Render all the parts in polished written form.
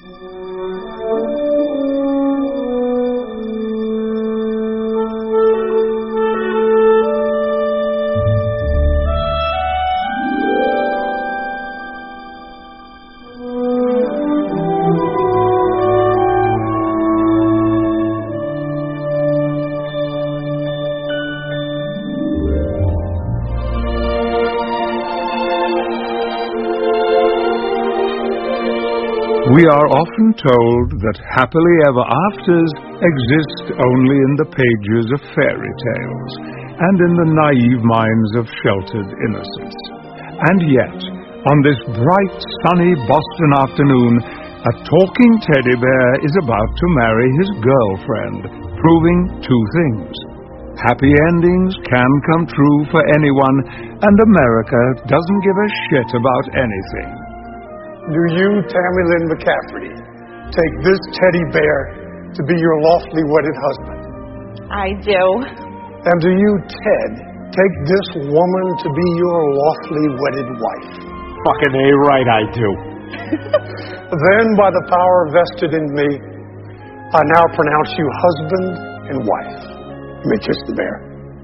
We are often told that happily ever afters exist only in the pages of fairy tales and in the naive minds of sheltered innocents. And yet, on this bright, sunny Boston afternoon, a talking teddy bear is about to marry his girlfriend, proving two things. Happy endings can come true for anyone, and America doesn't give a shit about anything. Do you, Tammy Lynn McCafferty, take this teddy bear to be your lawfully wedded husband? I do. And do you, Ted, take this woman to be your lawfully wedded wife? Fucking A right, I do. Then, by the power vested in me, I now pronounce you husband and wife. You may kiss the bear.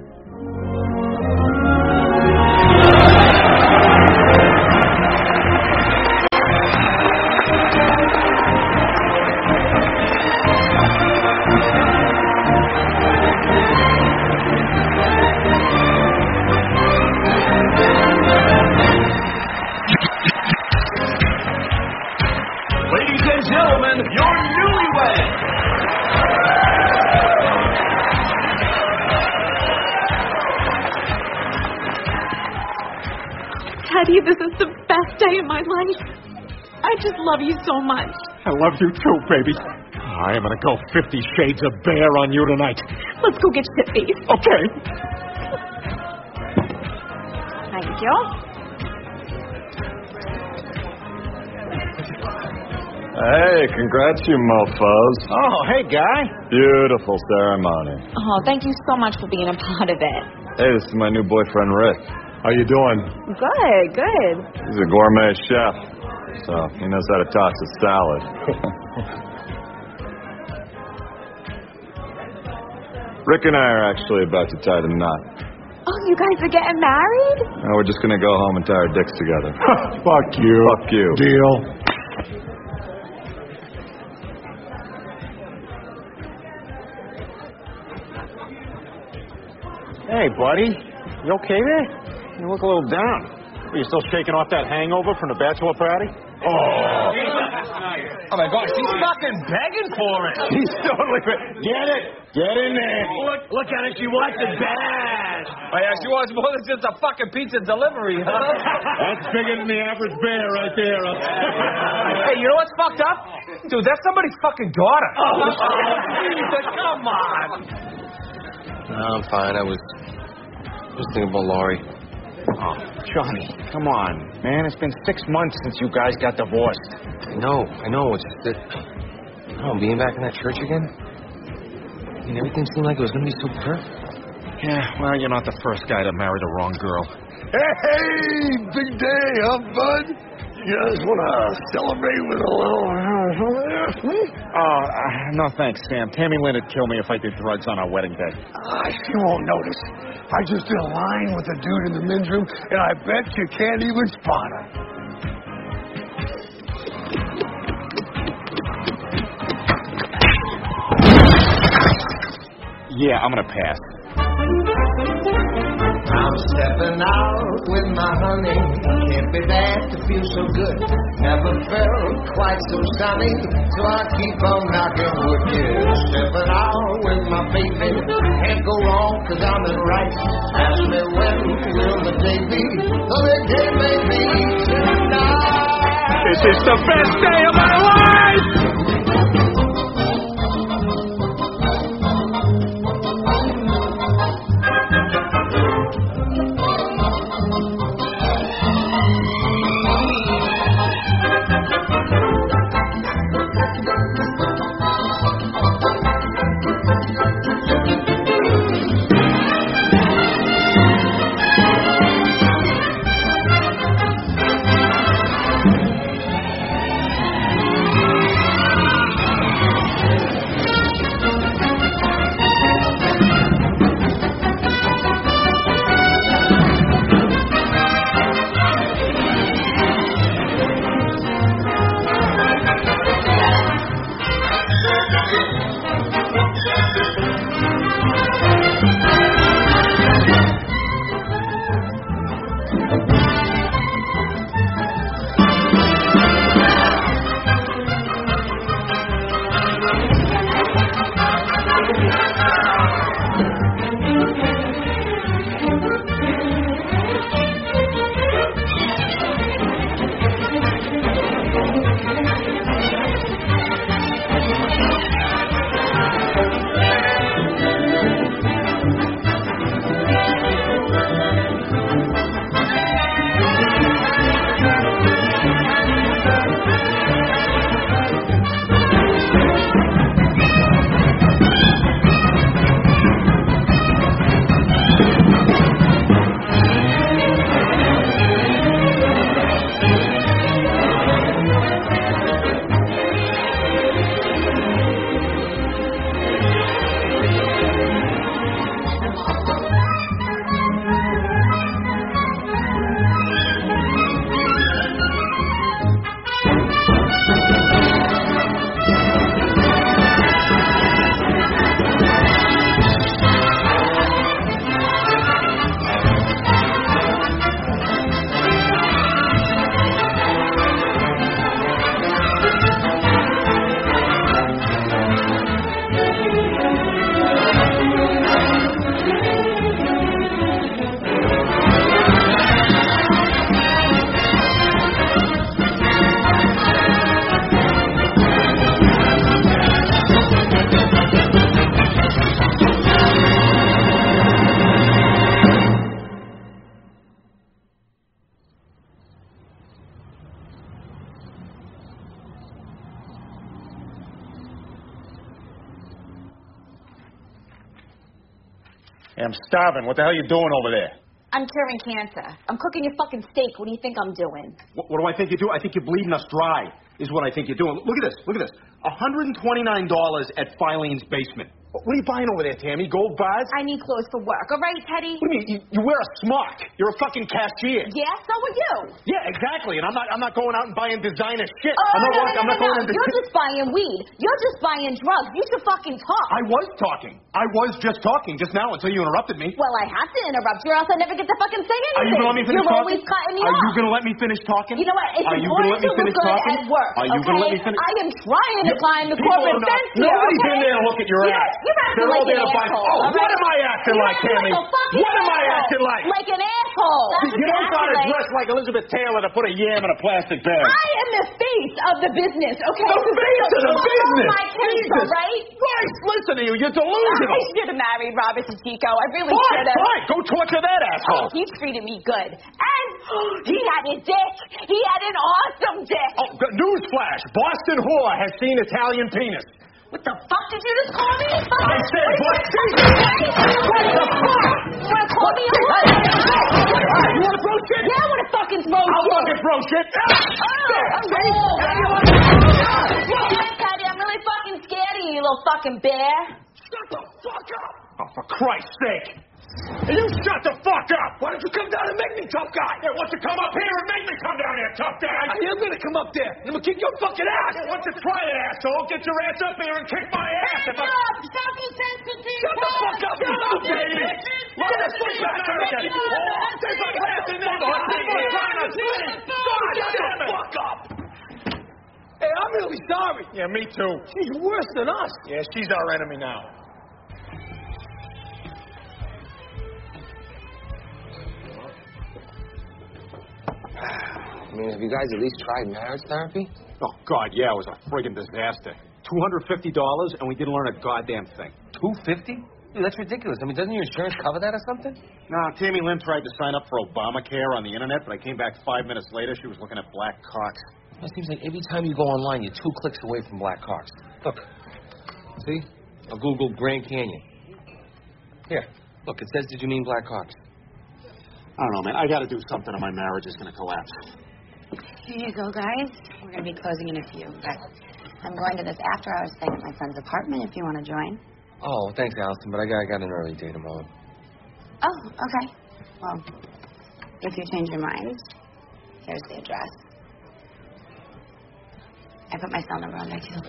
Ladies and gentlemen, your newlyweds! Teddy, this is the best day of my life. I just love you so much. I love you too, baby. I am gonna go 50 Shades of Bear on you tonight. Let's go get shit-faced. Okay. Thank you. Hey, congrats, you mofos. Oh, hey, guy. Beautiful ceremony. Oh, thank you so much for being a part of it. Hey, this is my new boyfriend, Rick. How you doing? Good. He's a gourmet chef, so he knows how to toss a salad. Rick and I are actually about to tie the knot. Oh, you guys are getting married? Now we're just gonna go home and tie our dicks together. Fuck you. Fuck you. Deal. Hey, buddy. You okay there? You look a little down. Are you still shaking off that hangover from the bachelor party? Oh my gosh, she's fucking begging for it. He's totally... Get it. Get in there. Look at it, she wants it bad. Oh yeah, she wants more than just a fucking pizza delivery, huh? That's bigger than the average bear right there. Hey, you know what's fucked up? Dude, that's somebody's fucking daughter. Come on. No, I'm fine. I was just thinking about Laurie. Oh, Johnny, come on, man. It's been 6 months since you guys got divorced. I know. It's just that, being back in that church again, I mean, everything seemed like it was going to be so perfect. Yeah, well, you're not the first guy to marry the wrong girl. Hey, big day, huh, bud? You guys want to celebrate with a little... No thanks, Sam. Tammy Lynn would kill me if I did drugs on our wedding day. She won't notice. I just did a line with a dude in the men's room, and I bet you can't even spot him. Yeah, I'm gonna pass. I'm stepping out with my honey. Can't be bad to feel so good. Never felt quite so sunny, so I keep on knocking wood. Yeah, stepping out with my baby. Can't go wrong, 'cause I'm in right. Ask me when will the day be? So the day may be tonight. This is the best day of my life! Hey, I'm starving. What the hell are you doing over there? I'm curing cancer. I'm cooking your fucking steak. What do you think I'm doing? What do I think you do? I think you're bleeding us dry, is what I think you're doing. Look at this. Look at this. $129 at Filene's basement. What are you buying over there, Tammy? Gold bars? I need clothes for work. All right, Teddy? What do you mean? You wear a smock. You're a fucking cashier. Yeah, so are you. Yeah, exactly. And I'm not going out and buying designer shit. Oh, I'm not going into... You're just buying weed. You're just buying drugs. You should fucking talk. I was talking. I was just talking just now until you interrupted me. Well, I have to interrupt you or else I never get to fucking say anything. Are you going to let me finish You're talking? always cutting me Are off. you going to let me finish talking? You know what? It's Are you going to let me finish talking? At work, Are you going to let me finish? I am trying to climb the corporate fence here. Nobody's in there to look at your ass. You're acting They're all like there an to buy. asshole. Oh, what am I acting like, Tammy? What am I acting like? Like an asshole. You don't gotta dress like Elizabeth Taylor to put a yam in a plastic bag. I am the face of the business, okay? The face of the business? My case, all right? Right, listen to you. You're delusional. I should have married Robert Chico. I really should have. Fine, go torture that asshole. He treated me good. And he had a dick. He had an awesome dick. Oh, newsflash. Boston whore has seen Italian penis. What the fuck did you just call me? I said Boston. What the fuck? You want to call me a what? You want to throw shit? Yeah, I want to fucking throw shit. I'll fucking throw shit. Teddy, I'm really fucking scared of you, little fucking bear. Shut the fuck up. Oh, for Christ's sake. You shut the fuck up! Why don't you come down and make me tough guy? Yeah, why don't you come up here and make me come down here, tough guy? I am gonna come up there, and I'm gonna kick your fucking ass! Yeah, why don't you try it, asshole? Get your ass up here and kick my ass! Shut up! Stop you sensitive! Shut the fuck up, you little baby! Look at this foot back there again! Oh, there's a glass in there! People trying to sleep! God damn it! Fuck up! Hey, I'm really sorry. Yeah, me too. She's worse than us. Yeah, she's our enemy now. I mean, have you guys at least tried marriage therapy? Oh, God, yeah, it was a friggin' disaster. $250, and we didn't learn a goddamn thing. $250? Dude, that's ridiculous. I mean, doesn't your insurance cover that or something? Nah, Tammy Lynn tried to sign up for Obamacare on the internet, but I came back 5 minutes later. She was looking at black cocks. It seems like every time you go online, you're 2 clicks away from black cocks. Look. See? I Googled Grand Canyon. Here. Look, it says, did you mean black cocks? I don't know, man. I gotta do something or my marriage is gonna collapse. Here you go, guys. We're going to be closing in a few, but I'm going to this after-hours thing at my friend's apartment if you want to join. Oh, thanks, Allison, but I got an early day tomorrow. Oh, okay. Well, if you change your mind, here's the address. I put my cell number on there, too.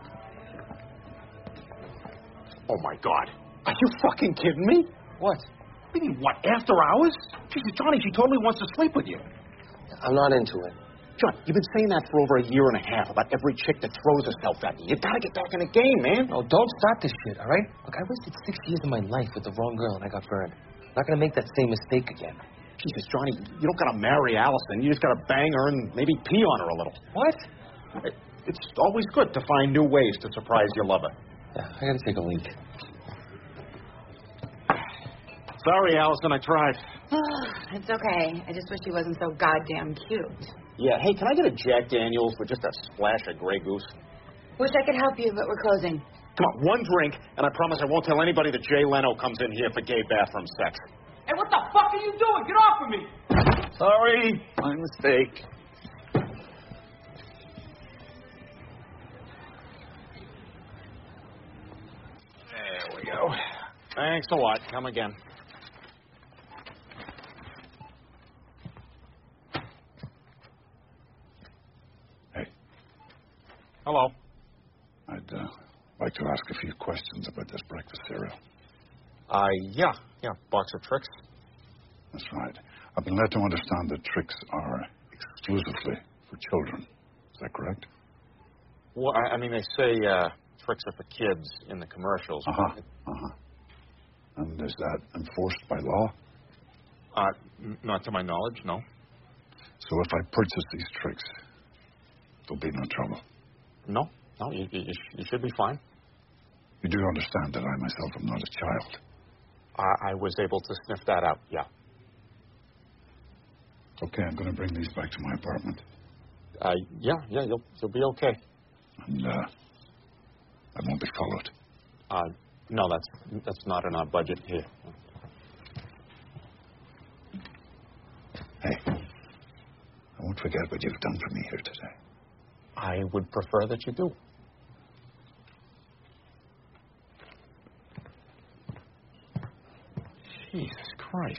Oh, my God. Are you fucking kidding me? What? What do you mean, what, after hours? Jesus, Johnny, she totally wants to sleep with you. I'm not into it. John, you've been saying that for over a year and a half about every chick that throws herself at you. You gotta get back in the game, man. No, don't start this shit, all right? Look, I wasted 6 years of my life with the wrong girl and I got burned. I'm not gonna make that same mistake again. Jesus, Johnny, you don't gotta marry Allison. You just gotta bang her and maybe pee on her a little. What? It's always good to find new ways to surprise your lover. Yeah, I gotta take a leak. Sorry, Allison, I tried. It's okay. I just wish he wasn't so goddamn cute. Yeah, hey, can I get a Jack Daniels with just a splash of Grey Goose? Wish I could help you, but we're closing. Come on, one drink, and I promise I won't tell anybody that Jay Leno comes in here for gay bathroom sex. Hey, what the fuck are you doing? Get off of me! Sorry, my mistake. There we go. Thanks a lot. Come again. Hey. Hello. I'd like to ask a few questions about this breakfast cereal. Yeah, box of tricks. That's right. I've been led to understand that tricks are exclusively for children. Is that correct? Well, I mean, they say tricks are for kids in the commercials. And is that enforced by law? Not to my knowledge, no. So if I purchase these tricks, there'll be no trouble? No, you should be fine. You do understand that I myself am not a child? I was able to sniff that out, yeah. Okay, I'm going to bring these back to my apartment. Yeah, you'll be okay. And I won't be followed. No, that's not in our budget here. forget what you've done for me here today. I would prefer that you do. Jesus Christ.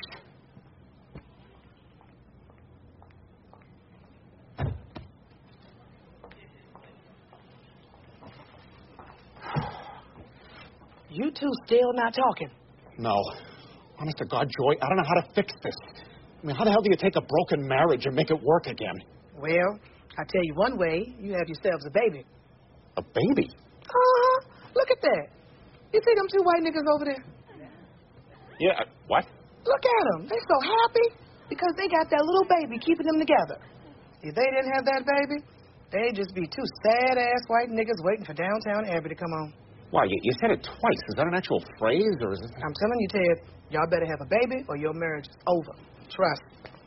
You two still not talking? No. Honest to God, Joy, I don't know how to fix this. I mean, how the hell do you take a broken marriage and make it work again? Well, I tell you one way, you have yourselves a baby. A baby? Look at that. You see them two white niggas over there? Yeah, what? Look at them. They're so happy because they got that little baby keeping them together. If they didn't have that baby, they'd just be two sad-ass white niggas waiting for Downtown Abbey to come on. Why, you said it twice. Is that an actual phrase, or is it... I'm telling you, Ted, y'all better have a baby or your marriage is over. Trust.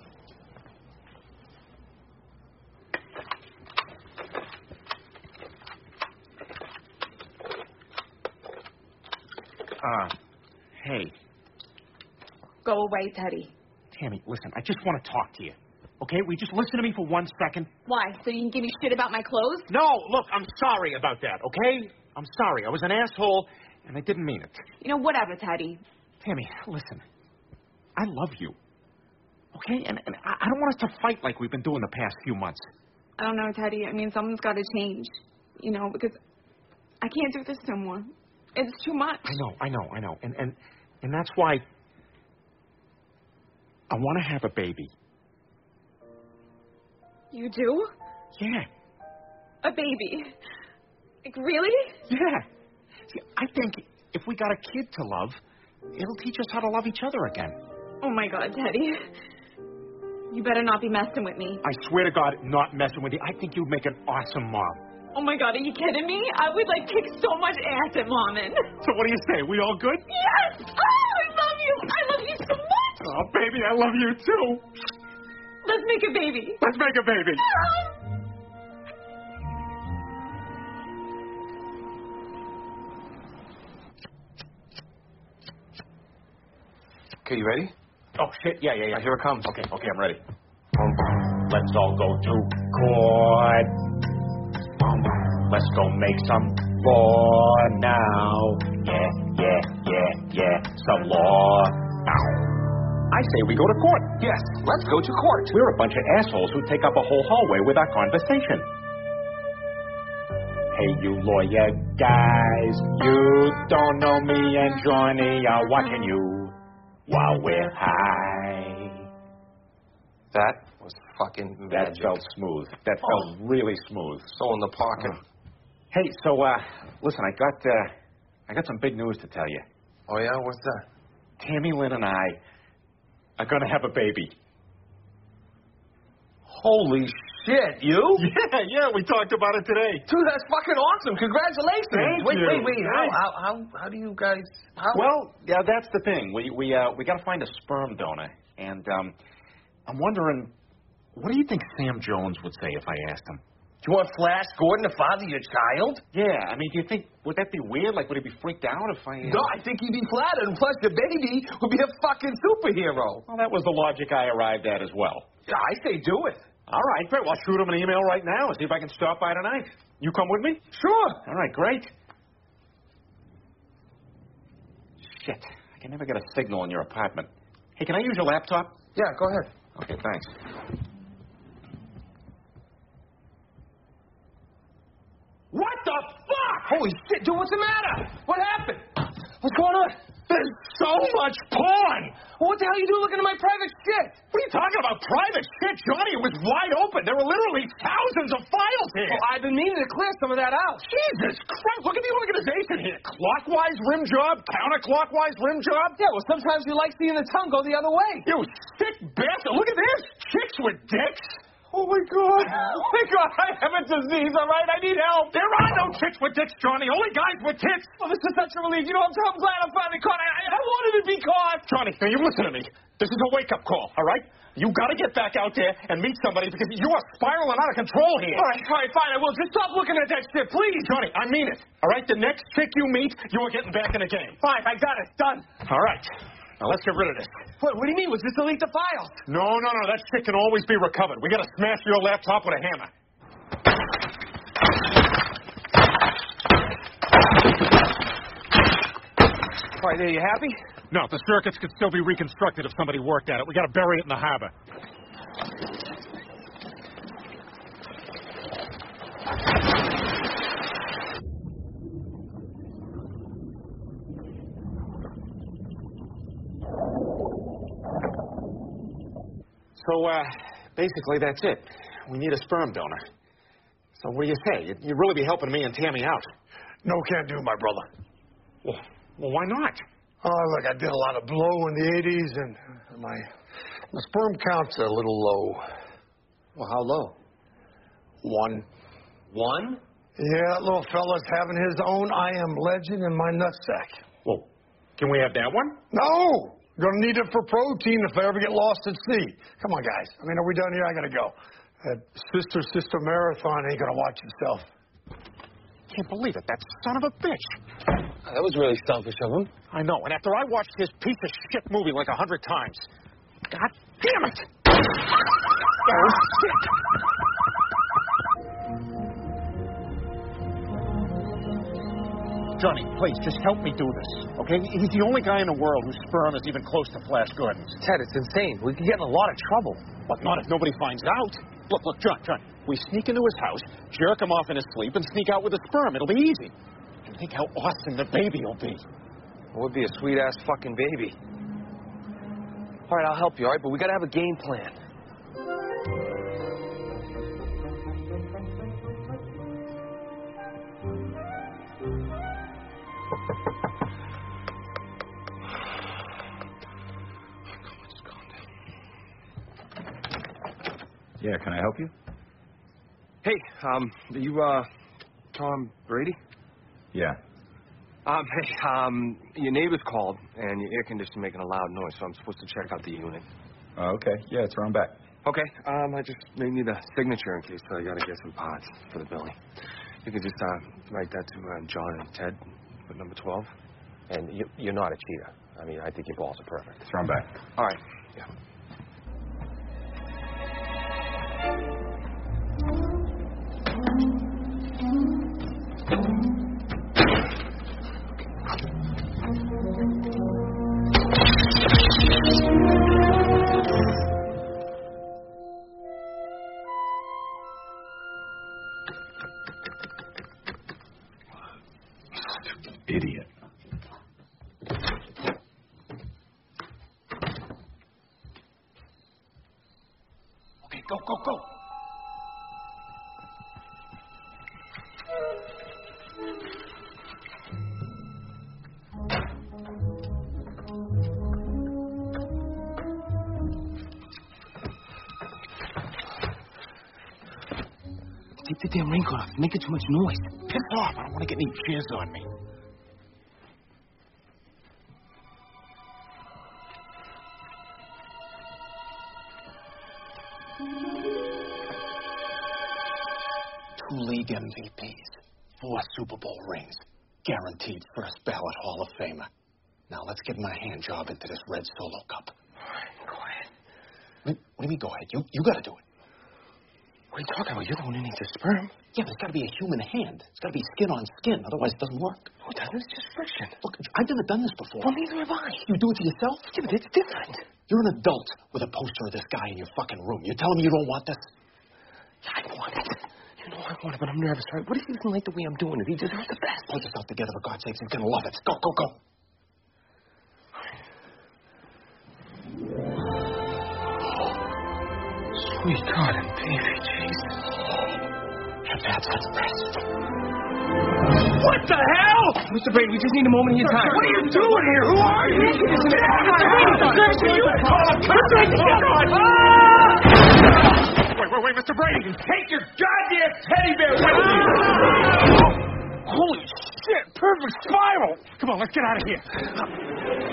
Hey. Go away, Teddy. Tammy, listen, I just want to talk to you. Okay? Will you just listen to me for 1 second? Why? So you can give me shit about my clothes? No, look, I'm sorry about that, okay? I'm sorry. I was an asshole, and I didn't mean it. You know, whatever, Teddy. Tammy, listen. I love you. Okay? And I don't want us to fight like we've been doing the past few months. I don't know, Teddy. I mean, something's got to change. You know, because I can't do this no more. It's too much. I know. And that's why I want to have a baby. You do? Yeah. A baby? Like, really? Yeah. See, I think if we got a kid to love, it'll teach us how to love each other again. Oh, my God, Teddy. You better not be messing with me. I swear to God, not messing with you. I think you'd make an awesome mom. Oh, my God, are you kidding me? I would, kick so much ass at Momming. So what do you say? We all good? Yes! Oh, I love you! I love you so much! Oh, baby, I love you, too. Let's make a baby. Let's make a baby. Okay, you ready? Oh, shit. Yeah. Here it comes. Okay, I'm ready. Let's all go to court. Let's go make some law now. Yeah. Some law. I say we go to court. Yes, let's go to court. We're a bunch of assholes who take up a whole hallway with our conversation. Hey, you lawyer guys, you don't know me and Johnny are watching you while we're high. That was fucking magic. That felt smooth. That felt really smooth. So in the pocket. Hey, so, listen, I got some big news to tell you. Oh, yeah? What's that? Tammy Lynn and I are going to have a baby. Holy shit, you? Yeah, we talked about it today. Dude, that's fucking awesome. Congratulations. Thank you. Wait. How do you guys... Well, yeah, that's the thing. We got to find a sperm donor. And, I'm wondering, what do you think Sam Jones would say if I asked him? Do you want Flash Gordon to father your child? Yeah, I mean, do you think, would that be weird? Would he be freaked out if I... No, I think he'd be flattered, and plus your baby would be a fucking superhero. Well, that was the logic I arrived at as well. Yeah, I say do it. All right, great. Well, I'll shoot him an email right now and see if I can stop by tonight. You come with me? Sure. All right, great. Shit, I can never get a signal in your apartment. Hey, can I use your laptop? Yeah, go ahead. Okay, thanks. What the fuck? Holy shit, dude, what's the matter? What happened? What's going on? There's so much porn! Well, what the hell are you doing looking at my private shit? What are you talking about? Private shit, Johnny? It was wide open. There were literally thousands of files here. Well, I've been meaning to clear some of that out. Jesus Christ, look at the organization here. Clockwise rim job, counterclockwise rim job. Yeah, well, sometimes you like seeing the tongue go the other way. You sick bastard. Look at this. Chicks with dicks. Oh, my God. Oh, my God. I have a disease, all right? I need help. There are no chicks with dicks, Johnny. Only guys with tits. Well, this is such a relief. You know, I'm so glad I'm finally caught. I wanted to be caught. Johnny, now you listen to me. This is a wake-up call, all right? You got to get back out there and meet somebody because you are spiraling out of control here. All right, fine. I will. Just stop looking at that shit, please. Johnny, I mean it, all right? The next chick you meet, you are getting back in the game. Fine, I got it. Done. All right. Now let's get rid of this. What do you mean? Was this delete the files? No. That shit can always be recovered. We gotta smash your laptop with a hammer. All right, are you happy? No, the circuits could still be reconstructed if somebody worked at it. We gotta bury it in the harbor. So, basically, that's it. We need a sperm donor. So what do you say? You'd really be helping me and Tammy out. No, can't do, my brother. Well, why not? Oh, look, I did a lot of blow in the 80s, and my sperm count's a little low. Well, how low? 1. 1? Yeah, that little fella's having his own I Am Legend in my nutsack. Well, can we have that one? No! Gonna need it for protein if I ever get lost at sea. Come on, guys. I mean, are we done here? I gotta go. That sister marathon ain't gonna watch itself. Can't believe it. That son of a bitch. That was really selfish of him. I know. And after I watched his piece of shit movie like 100 times. God damn it! Oh, shit! Johnny, please, just help me do this, okay? He's the only guy in the world whose sperm is even close to Flash Gordon's. Ted, it's insane. We could get in a lot of trouble. But not if nobody finds out. Look, John. We sneak into his house, jerk him off in his sleep, and sneak out with the sperm. It'll be easy. And think how awesome the baby will be. It would be a sweet-ass fucking baby. All right, I'll help you, all right? But we gotta have a game plan. Yeah, can I help you? Hey, are you, Tom Brady? Yeah. Your neighbor's called, and your air conditioner's making a loud noise, so I'm supposed to check out the unit. Okay. Yeah, it's around back. Okay, I just may need a signature in case I gotta get some parts for the building. You could just, write that to, John and Ted, with number 12. And you're not a cheater. I mean, I think your balls are perfect. It's around back. All right, yeah. Idiot. Okay, go. Take the damn raincoat off. It's making too much noise. Piss off. I don't want to get any jizz on me. League MVPs, 4 Super Bowl rings, guaranteed first ballot Hall of Famer. Now let's get my hand job into this red Solo Cup. All right, go ahead. What do you mean, go ahead? You got to do it. What are you talking about? You're the one who needs the sperm. Yeah, but it's got to be a human hand. It's got to be skin on skin, otherwise it doesn't work. No, it doesn't. It's just friction. Look, I've never done this before. Well, neither have I. You do it to yourself? Yeah, but it's different. You're an adult with a poster of this guy in your fucking room. You're telling me you don't want this? Yeah, I want it. You know I want it, but I'm nervous, right? What if he doesn't like the way I'm doing it? He deserves the best. Pull yourself together, for God's sakes. He's going to love it. Go. Sweet God and baby, Jesus. That's the best. What the hell? Mr. Brady, we just need a moment of your time. What are you doing here? Who are you? Wait, Mr. Brady. Take your goddamn teddy bear with you! Holy shit, perfect spiral. Come on, let's get out of here.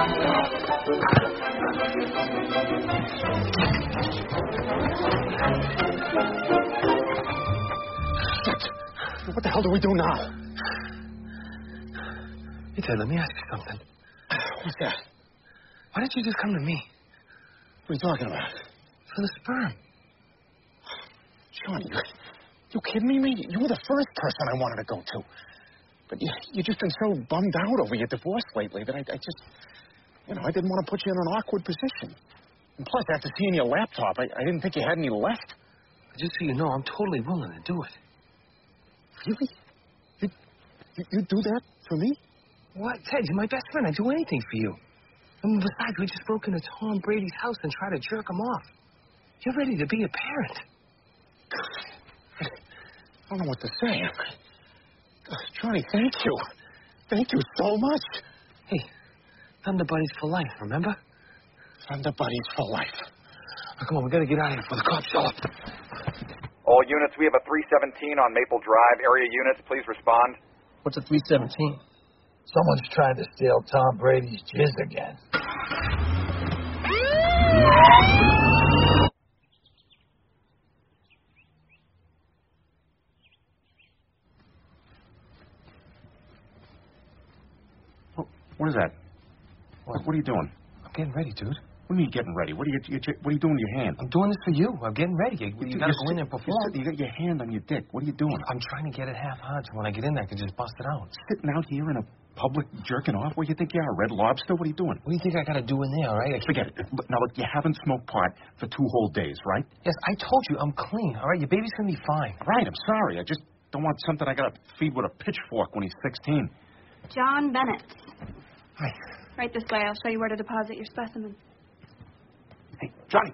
Shit. What the hell do we do now? Hey, Ted, let me ask you something. What's that? Why didn't you just come to me? What are you talking about? For the sperm. Johnny, you kidding me? You were the first person I wanted to go to. But you've just been so bummed out over your divorce lately that I just, I didn't want to put you in an awkward position. And plus, after seeing your laptop, I didn't think you had any left. Just so you know, I'm totally willing to do it. Really? You do that for me? What? Ted, you're my best friend. I'd do anything for you. And besides, we just broke into Tom Brady's house and tried to jerk him off. You're ready to be a parent. I don't know what to say. Johnny, thank you. Thank you so much. Hey, Thunder Buddies for life, remember? Thunder Buddies for life. Now, come on, we gotta get out of here before the cops show up. All units, we have a 317 on Maple Drive. Area units, please respond. What's a 317? Someone's trying to steal Tom Brady's jizz again. What is that? What are you doing? I'm getting ready, dude. What do you mean getting ready? What are you doing with your hand? I'm doing this for you. I'm getting ready. You gotta go in and perform. You got your hand on your dick. What are you doing? I'm trying to get it half hard so when I get in there, I can just bust it out. Sitting out here in a public jerking off? What do you think you are, Red Lobster? What are you doing? What do you think I gotta do in there, all right? Forget it. Now, look, you haven't smoked pot for 2 whole days, right? Yes, I told you I'm clean, all right? Your baby's gonna be fine. Right, I'm sorry. I just don't want something I gotta feed with a pitchfork when he's 16. John Bennett. Hi. Right this way. I'll show you where to deposit your specimen. Hey, Johnny.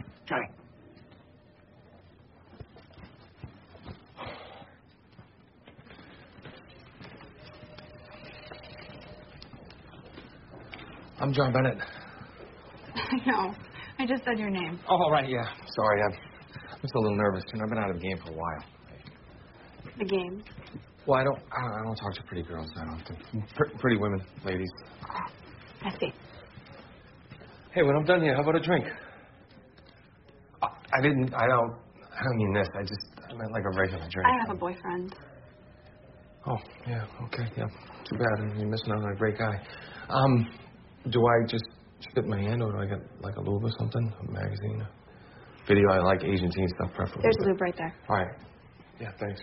I'm John Bennett. I know. I just said your name. Oh, right, yeah. Sorry, I'm just a little nervous. I've been out of the game for a while. The game? Well, I don't talk to pretty girls. I don't think. Pretty women, ladies. I see. Hey, when I'm done here, how about a drink? I don't mean this. I meant like a regular drink. I have a boyfriend. Oh, yeah, okay, yeah. Too bad. You're missing out on a great guy. Do I just spit in my hand, or do I get like a lube or something? A magazine? A video? I like Asian teen stuff, preferably. There's lube right there. All right. Yeah, thanks.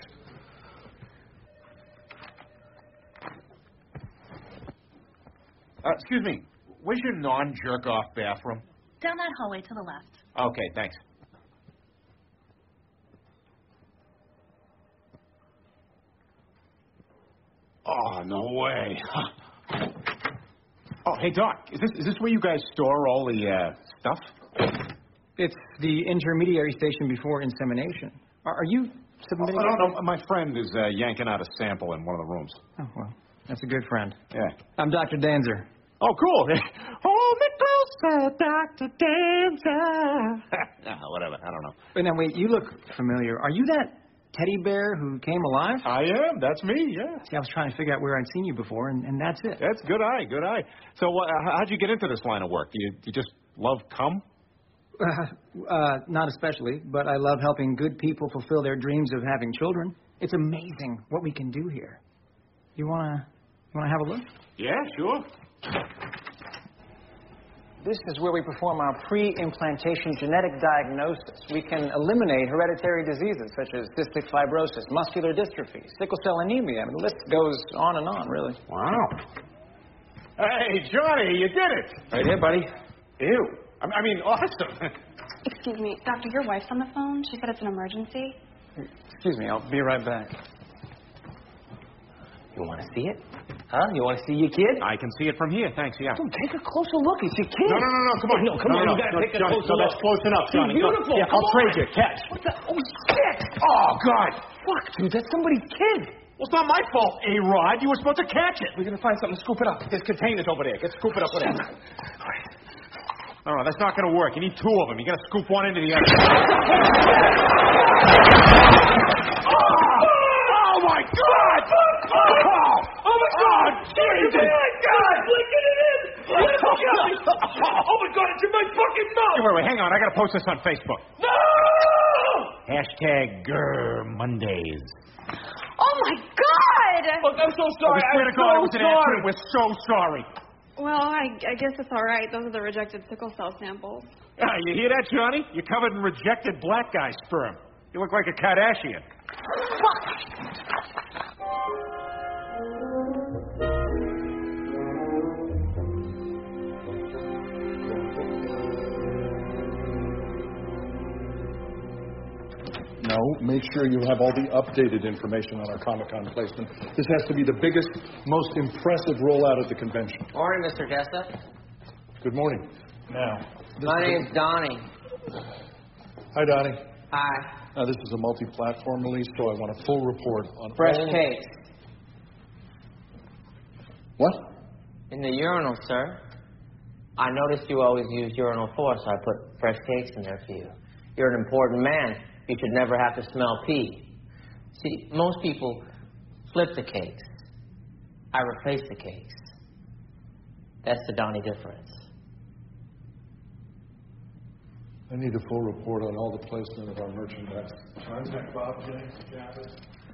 Excuse me. Where's your non-jerk-off bathroom? Down that hallway to the left. Okay, thanks. Oh, no way. Oh, hey, Doc, is this where you guys store all the stuff? It's the intermediary station before insemination. Are you submitting? No, my friend is yanking out a sample in one of the rooms. Oh, well, that's a good friend. Yeah. I'm Dr. Danzer. Oh, cool. Hold me closer, Dr. Dancer. Whatever, I don't know. But now, wait, you look familiar. Are you that teddy bear who came alive? I am. That's me, yeah. See, I was trying to figure out where I'd seen you before, and that's it. That's good eye. So how'd you get into this line of work? You just love cum? Not especially, but I love helping good people fulfill their dreams of having children. It's amazing what we can do here. You wanna have a look? Yeah, sure. This is where we perform our pre-implantation genetic diagnosis. We can eliminate hereditary diseases such as cystic fibrosis, muscular dystrophy, sickle cell anemia. I mean, the list goes on and on, really. Wow. Hey, Johnny, you did it. Right here, buddy. Ew. I mean, awesome. Excuse me, Doctor, your wife's on the phone. She said it's an emergency. Excuse me, I'll be right back. You want to see it? Huh? You want to see your kid? I can see it from here, thanks, yeah. Dude, take a closer look. It's your kid. No, come on. No, come on. You got to take a Johnny, closer look. look. That's close enough, Johnny. It's beautiful. Yeah, Come I'll on. trade you. Catch. What the? Oh, shit. Oh, God. Fuck, dude. That's somebody's kid. Well, it's not my fault, A-Rod. You were supposed to catch it. We're going to find something to scoop it up. There's containers over there. Get scoop it up with that. All right. No, that's not going to work. You need 2 of them. You got to scoop one into the other. Oh, my God! Oh, my God! Jesus! Oh, my God! Flicking it in! Oh, my God, it's in my fucking mouth! Wait, hang on. I got to post this on Facebook. No! Hashtag Mondays. Oh, my God! Look, I'm so sorry. I swear to God, it was an accident. We're so sorry. Well, I guess it's all right. Those are the rejected sickle cell samples. Ah, you hear that, Johnny? You're covered in rejected black guy sperm. You look like a Kardashian. No, make sure you have all the updated information on our Comic-Con placement. This has to be the biggest, most impressive rollout at the convention. Morning, Mr. Jessup. Good morning. Now, My name's Donnie. Hi, Donnie. Hi. Now, this is a multi-platform release, so I want a full report on Fresh all... cakes. What? In the urinal, sir. I noticed you always use urinal 4, so I put fresh cakes in there for you. You're an important man. You should never have to smell pee. See, most people flip the cakes. I replace the cakes. That's the Donnie difference. I need a full report on all the placement of our merchandise. Contact Bob James, Cabot.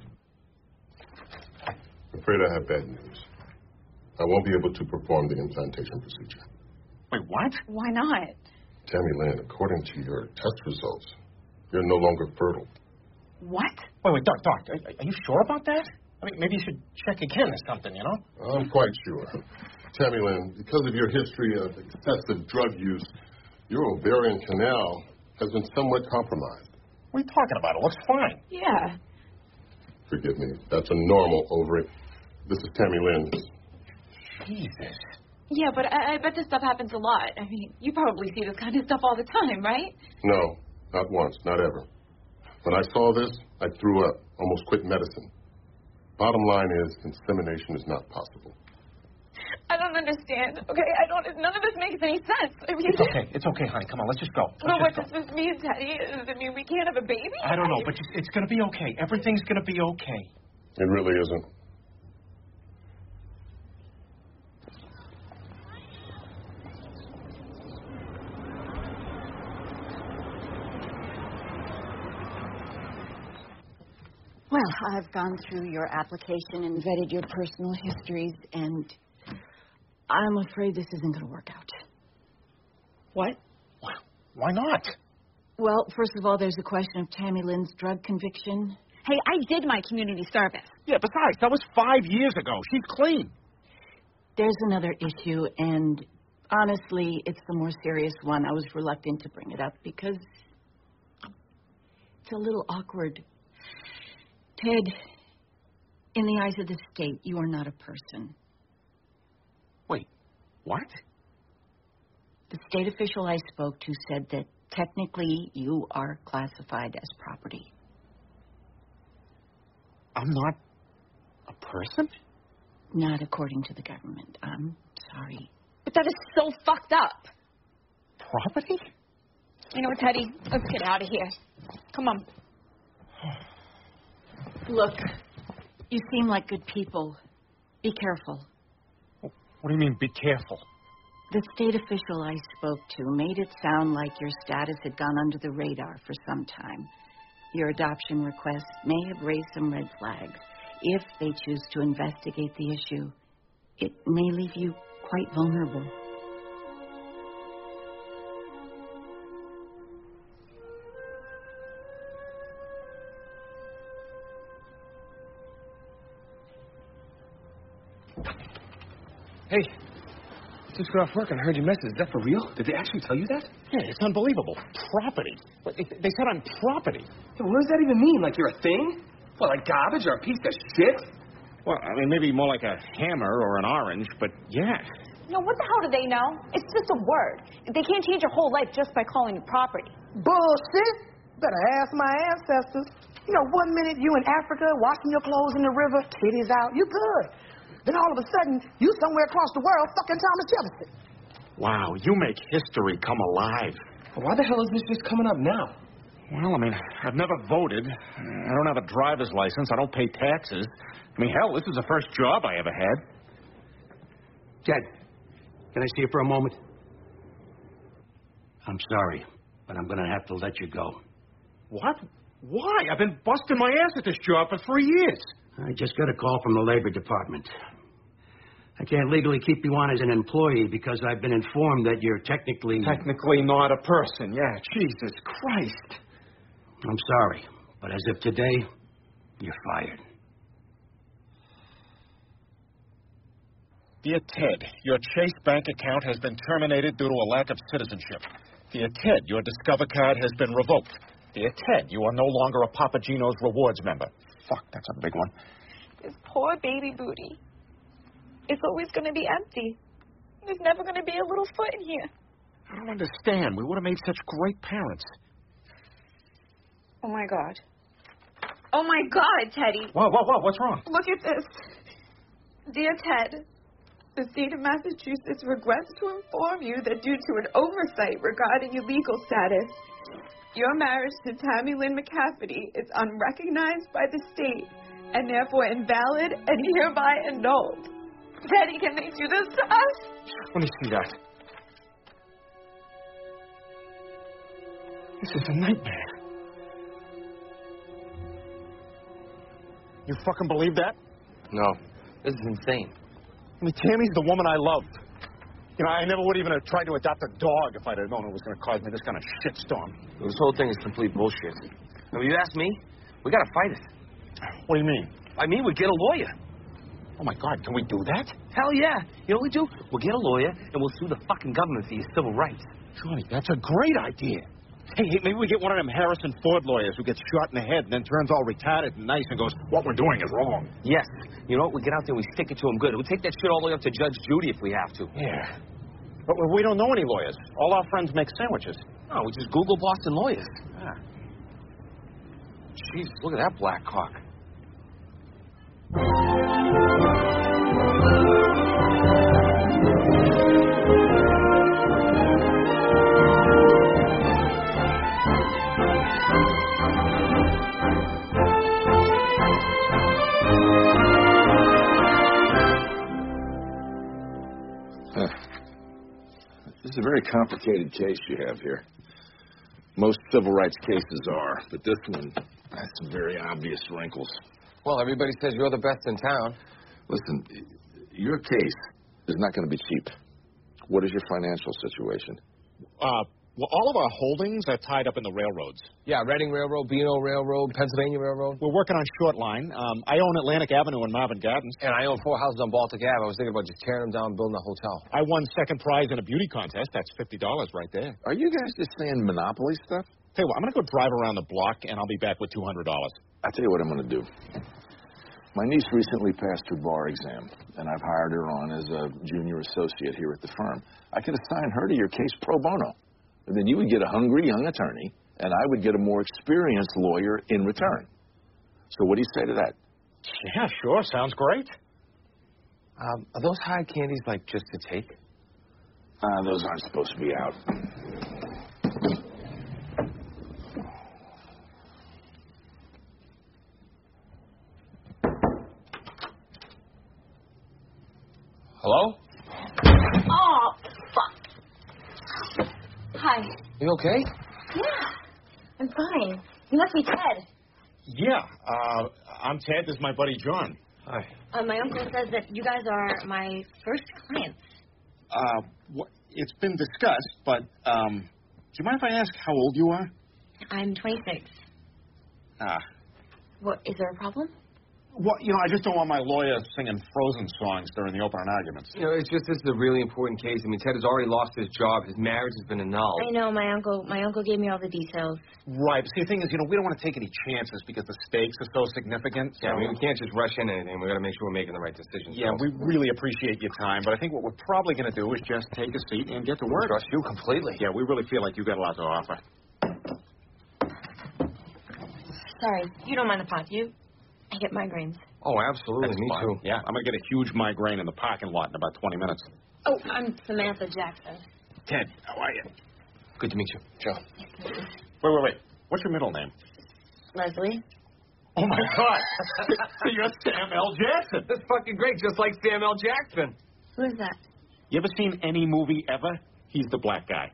I'm afraid I have bad news. I won't be able to perform the implantation procedure. Wait, what? Why not? Tammy Lynn, according to your test results, you're no longer fertile. What? Wait, Doc, are you sure about that? I mean, maybe you should check again or something, you know? I'm quite sure. Tammy Lynn, because of your history of excessive drug use, your ovarian canal has been somewhat compromised. What are you talking about? It looks fine. Yeah. Forgive me. That's a normal ovary. This is Tammy Lynn. Jesus. Yeah, but I bet this stuff happens a lot. I mean, you probably see this kind of stuff all the time, right? No, not once, not ever. When I saw this, I threw up, almost quit medicine. Bottom line is, insemination is not possible. I don't understand. Okay, none of this makes any sense. I mean, It's okay, honey. Come on, let's just go. But what does this mean, Teddy? Does it mean we can't have a baby? I don't know, but it's going to be okay. Everything's going to be okay. It really isn't. Well, I've gone through your application and vetted your personal histories, and I'm afraid this isn't going to work out. What? Why not? Well, first of all, there's the question of Tammy Lynn's drug conviction. Hey, I did my community service. Yeah, besides, that was 5 years ago. She's clean. There's another issue, and honestly, it's the more serious one. I was reluctant to bring it up because it's a little awkward. Ted, in the eyes of the state, you are not a person. Wait, what? The state official I spoke to said that technically you are classified as property. I'm not a person? Not according to the government. I'm sorry. But that is so fucked up. Property? You know what, Teddy? Let's get out of here. Come on. Look, you seem like good people. Be careful. What do you mean, be careful? The state official I spoke to made it sound like your status had gone under the radar for some time. Your adoption request may have raised some red flags. If they choose to investigate the issue, it may leave you quite vulnerable. Hey, just got off work and I heard your message. Is that for real? Did they actually tell you that? Yeah, it's unbelievable. Property. They said I'm property. Yeah, what does that even mean? Like you're a thing? What, like garbage or a piece of shit? Well, I mean, maybe more like a hammer or an orange, but yeah. No, what the hell do they know? It's just a word. They can't change your whole life just by calling it property. Bullshit. Better ask my ancestors. You know, 1 minute you in Africa washing your clothes in the river, titties out, you good. Then all of a sudden, you somewhere across the world fucking Thomas Jefferson. Wow, you make history come alive. Well, why the hell is this just coming up now? Well, I mean, I've never voted. I don't have a driver's license. I don't pay taxes. I mean, hell, this is the first job I ever had. Ted, can I see you for a moment? I'm sorry, but I'm going to have to let you go. What? Why? I've been busting my ass at this job for 3 years. I just got a call from the Labor Department. I can't legally keep you on as an employee because I've been informed that you're technically... Technically not a person, yeah. Jesus Christ. I'm sorry, but as of today, you're fired. Dear Ted, your Chase bank account has been terminated due to a lack of citizenship. Dear Ted, your Discover card has been revoked. Dear Ted, you are no longer a Papa Gino's Rewards member. Fuck, that's a big one. This poor baby booty. It's always going to be empty. There's never going to be a little foot in here. I don't understand. We would have made such great parents. Oh, my God. Oh, my God, Teddy. Whoa, what's wrong? Look at this. Dear Ted, the state of Massachusetts regrets to inform you that due to an oversight regarding your legal status, your marriage to Tammy Lynn McCafferty is unrecognized by the state and therefore invalid and hereby annulled. Teddy, can they do this to us? Let me see that. This is a nightmare. You fucking believe that? No. This is insane. I mean, Tammy's the woman I loved. You know, I never would even have tried to adopt a dog if I'd have known it was going to cause me this kind of shitstorm. This whole thing is complete bullshit. I mean, you ask me, we gotta fight it. What do you mean? I mean, we get a lawyer. Oh, my God, can we do that? Hell yeah. You know what we do? We'll get a lawyer, and we'll sue the fucking government for your civil rights. Johnny, that's a great idea. Hey, maybe we get one of them Harrison Ford lawyers who gets shot in the head and then turns all retarded and nice and goes, what we're doing is wrong. Yes. You know what? We get out there and we stick it to him good. We'll take that shit all the way up to Judge Judy if we have to. Yeah. But we don't know any lawyers. All our friends make sandwiches. No, we just Google Boston lawyers. Ah. Jeez, look at that black cock. This is a very complicated case you have here. Most civil rights cases are, but this one has some very obvious wrinkles. Well, everybody says you're the best in town. Listen, your case is not going to be cheap. What is your financial situation? Well, all of our holdings are tied up in the railroads. Yeah, Reading Railroad, Beano Railroad, Pennsylvania Railroad. We're working on Short Line. I own Atlantic Avenue in Marvin Gardens. And I own 4 houses on Baltic Ave. I was thinking about just tearing them down and building a hotel. I won second prize in a beauty contest. That's $50 right there. Are you guys just saying Monopoly stuff? Tell you what, I'm going to go drive around the block, and I'll be back with $200. I'll tell you what I'm going to do. My niece recently passed her bar exam, and I've hired her on as a junior associate here at the firm. I could assign her to your case pro bono. And then you would get a hungry young attorney, and I would get a more experienced lawyer in return. So what do you say to that? Yeah, sure. Sounds great. Are those high candies, like, just to take? Those aren't supposed to be out. Hello? Oh, fuck. Hi. You okay? Yeah, I'm fine. You must be Ted. Yeah, I'm Ted. This is my buddy John. Hi. My uncle says that you guys are my first clients. It's been discussed, but do you mind if I ask how old you are? I'm 26. What, is there a problem? Well, you know, I just don't want my lawyer singing Frozen songs during the opening arguments. You know, it's just, this is a really important case. I mean, Ted has already lost his job. His marriage has been annulled. I know, my uncle gave me all the details. Right. See, the thing is, you know, we don't want to take any chances because the stakes are so significant. Yeah, I mean, we can't just rush into anything. We got to make sure we're making the right decisions. Yeah, we really appreciate your time, but I think what we're probably going to do is just take a seat and get to work. Trust you completely. Yeah, we really feel like you got a lot to offer. Sorry, you don't mind the pot, do you? I get migraines. Oh, absolutely. Me too. Yeah, I'm going to get a huge migraine in the parking lot in about 20 minutes. Oh, I'm Samantha Jackson. Ted, how are you? Good to meet you. Joe. Wait. What's your middle name? Leslie. Oh, my God. You're Sam L. Jackson. That's fucking great, just like Sam L. Jackson. Who is that? You ever seen any movie ever? He's the black guy.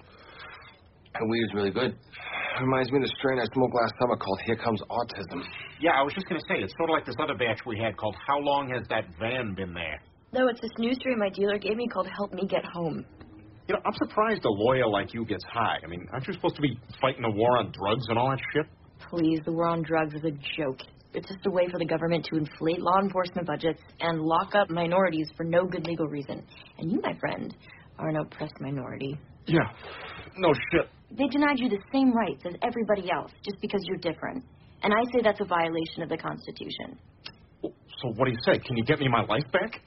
That weed is really good. Reminds me of the strain I smoked last summer called Here Comes Autism. Yeah, I was just going to say, it's sort of like this other batch we had called How Long Has That Van Been There? No, it's this new story my dealer gave me called Help Me Get Home. You know, I'm surprised a lawyer like you gets high. I mean, aren't you supposed to be fighting the war on drugs and all that shit? Please, the war on drugs is a joke. It's just a way for the government to inflate law enforcement budgets and lock up minorities for no good legal reason. And you, my friend, are an oppressed minority. Yeah, no shit. They denied you the same rights as everybody else just because you're different. And I say that's a violation of the Constitution. So what do you say? Can you get me my life back?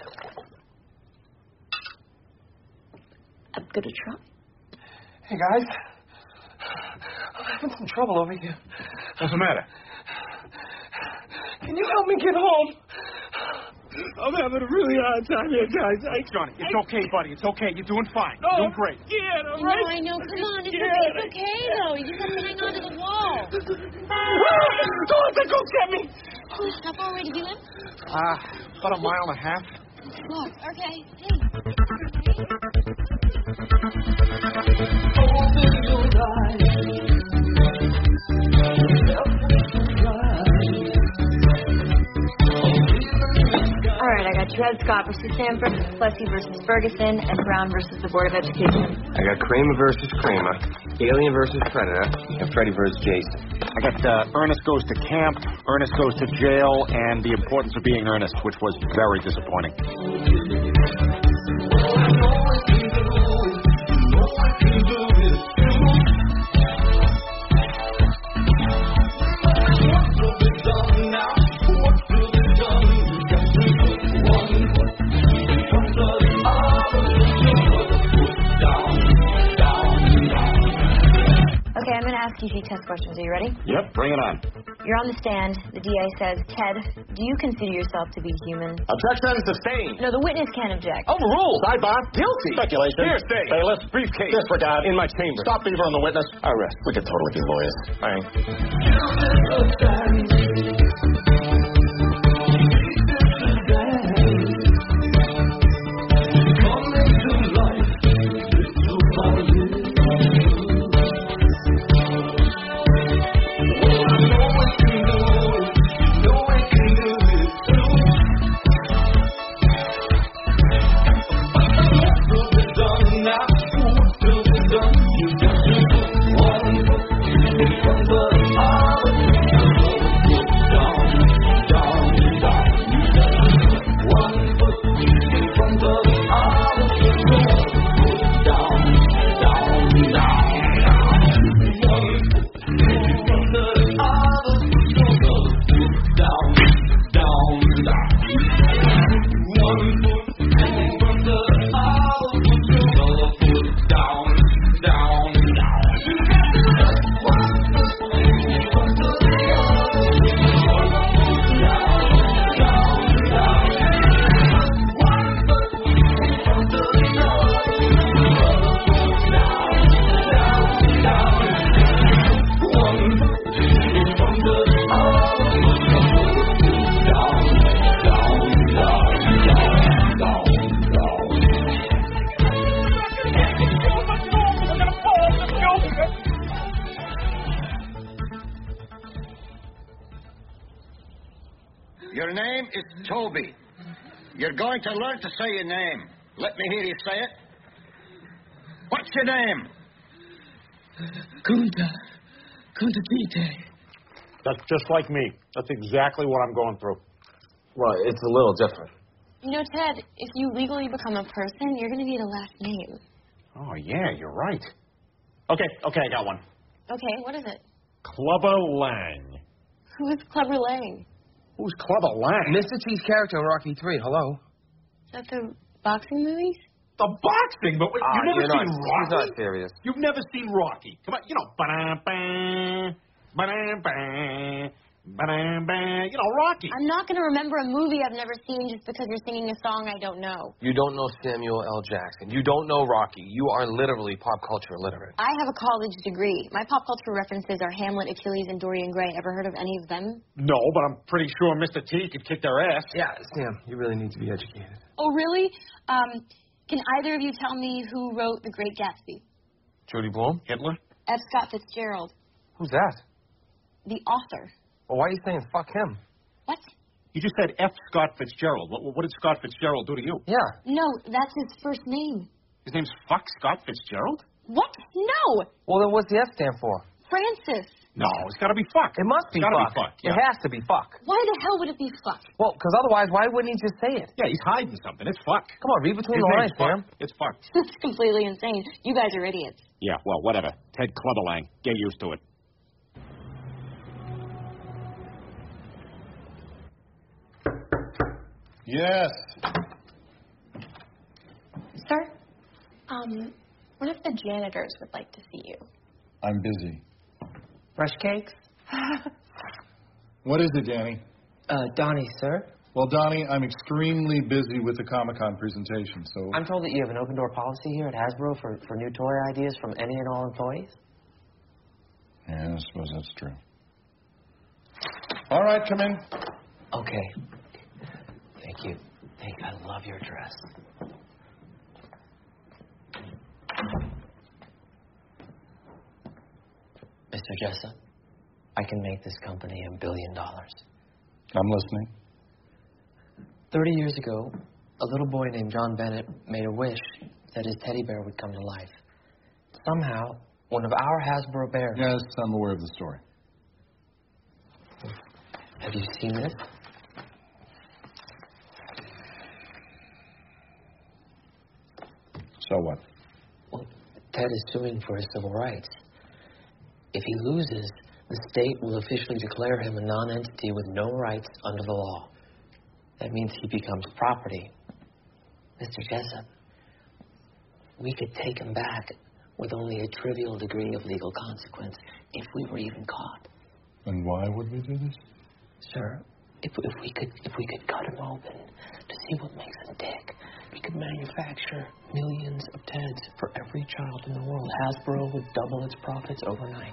I'm gonna try. Hey, guys. I'm having some trouble over here. What's the matter? Can you help me get home? I'm having a really hard time here, guys. Johnny, it's okay, buddy. It's okay. You're doing fine. No, You're doing great. Yeah, No, I know. Come on. It's okay, though. You just have to hang on to the wall. Don't let go get me. How far away did you live? About a mile and a half. Look, okay. All right, I got Dred Scott versus Sanford, Plessy versus Ferguson, and Brown versus the Board of Education. I got Kramer versus Kramer, Alien versus Predator, and Freddy versus Jason. I got Ernest Goes to Camp, Ernest Goes to Jail, and The Importance of Being Earnest, which was very disappointing. Okay, I'm going to ask you a few test questions. Are you ready? Yep, bring it on. You're on the stand. The DA says, Ted, do you consider yourself to be human? Objection sustained. No, the witness can't object. Overruled. Sidebar. Guilty. Speculation. Hearsay. Bailiff. Briefcase. Disregard. In my chamber. Stop Beaver on the witness. Arrest. We could totally be lawyers. All right. Your name is Toby. You're going to learn to say your name. Let me hear you say it. What's your name? Kunta Kinte. That's just like me. That's exactly what I'm going through. Well, it's a little different. You know, Ted, if you legally become a person, you're going to need a last name. Oh, yeah, you're right. Okay, I got one. Okay, what is it? Clubber Lang. Who is Clubber Lang? Who's Clubber Lang? Mr. T's character in Rocky III. Hello. Is that the boxing movies? The boxing? But wait, you've never seen Rocky? He's not serious. You've never seen Rocky. Come on, you know, ba-da-ba, ba-da-ba, ba-da-ba, you know, Rocky. I'm not going to remember a movie I've never seen just because you're singing a song I don't know. You don't know Samuel L. Jackson. You don't know Rocky. You are literally pop culture illiterate. I have a college degree. My pop culture references are Hamlet, Achilles, and Dorian Gray. Ever heard of any of them? No, but I'm pretty sure Mr. T could kick their ass. Yeah, Sam, you really need to be educated. Oh, really? Can either of you tell me who wrote The Great Gatsby? Judy Blume? Hitler? F. Scott Fitzgerald. Who's that? The author. Well, why are you saying fuck him? What? You just said F. Scott Fitzgerald. What did Scott Fitzgerald do to you? Yeah. No, that's his first name. His name's Fuck Scott Fitzgerald? What? No! Well, then what's the F stand for? Francis. No, it's got to be fuck. It must be It's gotta fuck. be fuck. Yeah. It has to be fuck. Why the hell would it be fuck? Well, because otherwise, why wouldn't he just say it? Yeah, he's hiding something. It's fuck. Come on, read between His the name's lines, Sam. fuck. It's fuck. That's completely insane. You guys are idiots. Yeah, well, whatever. Ted Clubberlang. Get used to it. Yes. Sir, one of the janitors would like to see you. I'm busy. Fresh cakes? What is it, Danny? Donnie, sir. Well, Donnie, I'm extremely busy with the Comic-Con presentation, so... I'm told that you have an open-door policy here at Hasbro for new toy ideas from any and all employees. Yeah, I suppose that's true. All right, come in. Okay. Thank you. I love your dress. Mr. Jessup, I can make this company $1 billion. I'm listening. 30 years ago, a little boy named John Bennett made a wish that his teddy bear would come to life. Somehow, one of our Hasbro bears... Yes, I'm aware of the story. Have you seen this? So what? Well, Ted is suing for his civil rights. If he loses, the state will officially declare him a non-entity with no rights under the law. That means he becomes property. Mr. Jessup, we could take him back with only a trivial degree of legal consequence if we were even caught. And why would we do this? Sir, if we could cut him open to see what makes him tick, we could manufacture millions of Teds for every child in the world. Hasbro would double its profits overnight.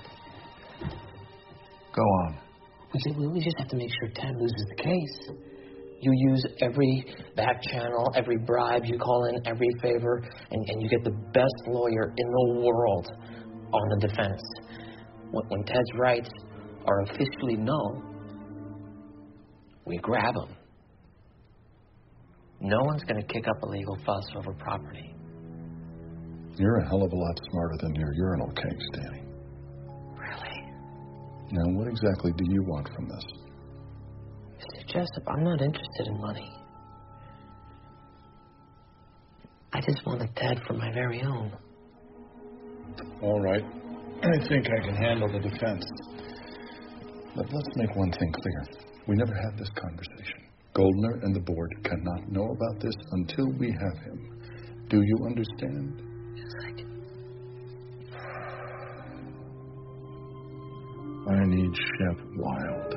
Go on. We just have to make sure Ted loses the case. You use every back channel, every bribe, you call in every favor, and you get the best lawyer in the world on the defense. When Ted's rights are officially null, we grab him. No one's going to kick up a legal fuss over property. You're a hell of a lot smarter than your urinal cakes, Danny. Really? Now, what exactly do you want from this? Mr. Jessup, I'm not interested in money. I just want a Ted for my very own. All right. I think I can handle the defense. But let's make one thing clear. We never had this conversation. Goldner and the board cannot know about this until we have him. Do you understand? Yes, I do. I need Chef Wild.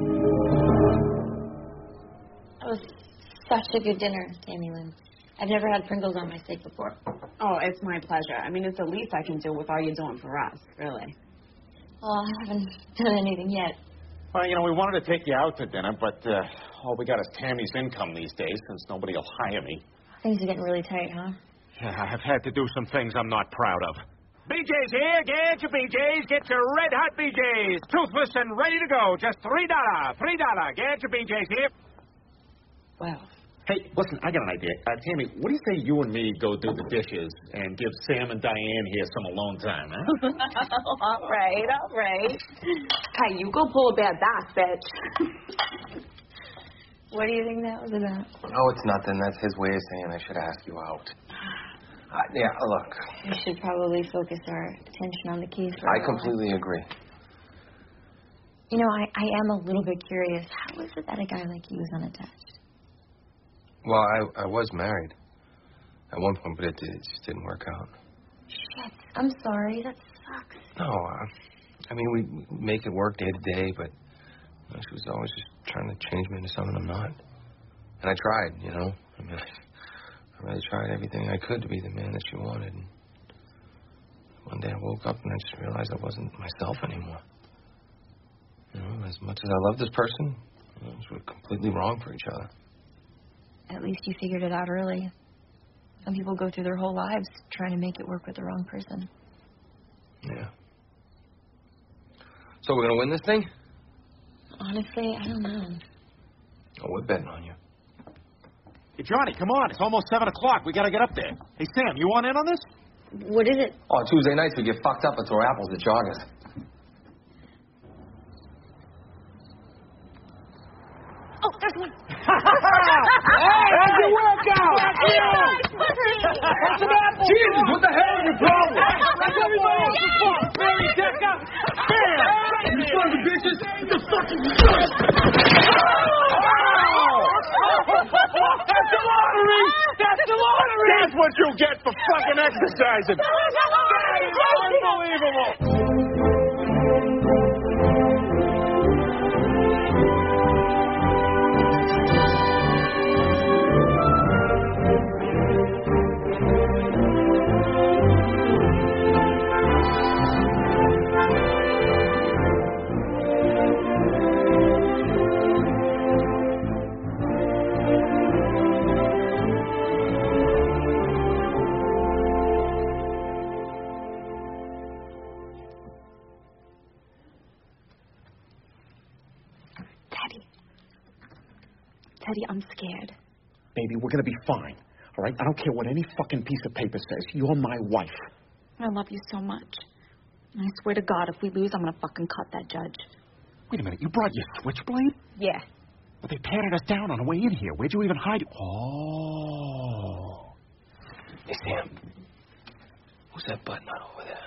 That was such a good dinner, Tammy Lynn. I've never had Pringles on my steak before. Oh, it's my pleasure. I mean, it's the least I can do with all you're doing for us, really. Well, I haven't done anything yet. Well, we wanted to take you out to dinner, but all we got is Tammy's income these days since nobody will hire me. Things are getting really tight, huh? Yeah, I have had to do some things I'm not proud of. BJ's here. Get your BJ's. Get your red-hot BJ's. Toothless and ready to go. Just $3. $3. Get your BJ's here. Wow. Hey, listen, I got an idea. Tammy, what do you say you and me go do the dishes and give Sam and Diane here some alone time, huh? All right. Hey, you go pull a bad bath, bitch. What do you think that was about? Oh, it's nothing. That's his way of saying I should ask you out. Yeah, look. We should probably focus our attention on the case. I completely agree. I am a little bit curious. How is it that a guy like you is unattached? Well, I was married at one point, but it just didn't work out. Shit, I'm sorry. That sucks. No, I mean, we make it work day to day, but she was always just trying to change me into something I'm not. And I tried, I mean, I really tried everything I could to be the man that she wanted. And one day I woke up and I just realized I wasn't myself anymore. As much as I love this person, we're completely wrong for each other. At least you figured it out early. Some people go through their whole lives trying to make it work with the wrong person. Yeah. So we're going to win this thing? Oh, Honestly, I don't know. Oh, we're betting on you. Hey, Johnny, come on. It's almost 7 o'clock. We gotta get up there. Hey, Sam, you want in on this? What is it? Oh, Tuesday nights we get fucked up and throw apples at joggers. Oh, there's one. Hey, how'd you work out? Jesus, what the hell is your problem? That's everybody else's fault. Barry Decker. Bam! You sons of bitches. The fucking shit. That's the lottery. That's the lottery. That's what you get for fucking exercising. That is unbelievable. Teddy, I'm scared. Baby, we're gonna be fine. All right? I don't care what any fucking piece of paper says. You're my wife. I love you so much. And I swear to God, if we lose, I'm gonna fucking cut that judge. Wait a minute. You brought your switchblade? Yeah. But they patted us down on the way in here. Where'd you even hide? Oh. Hey, Sam. Who's that butt nut over there?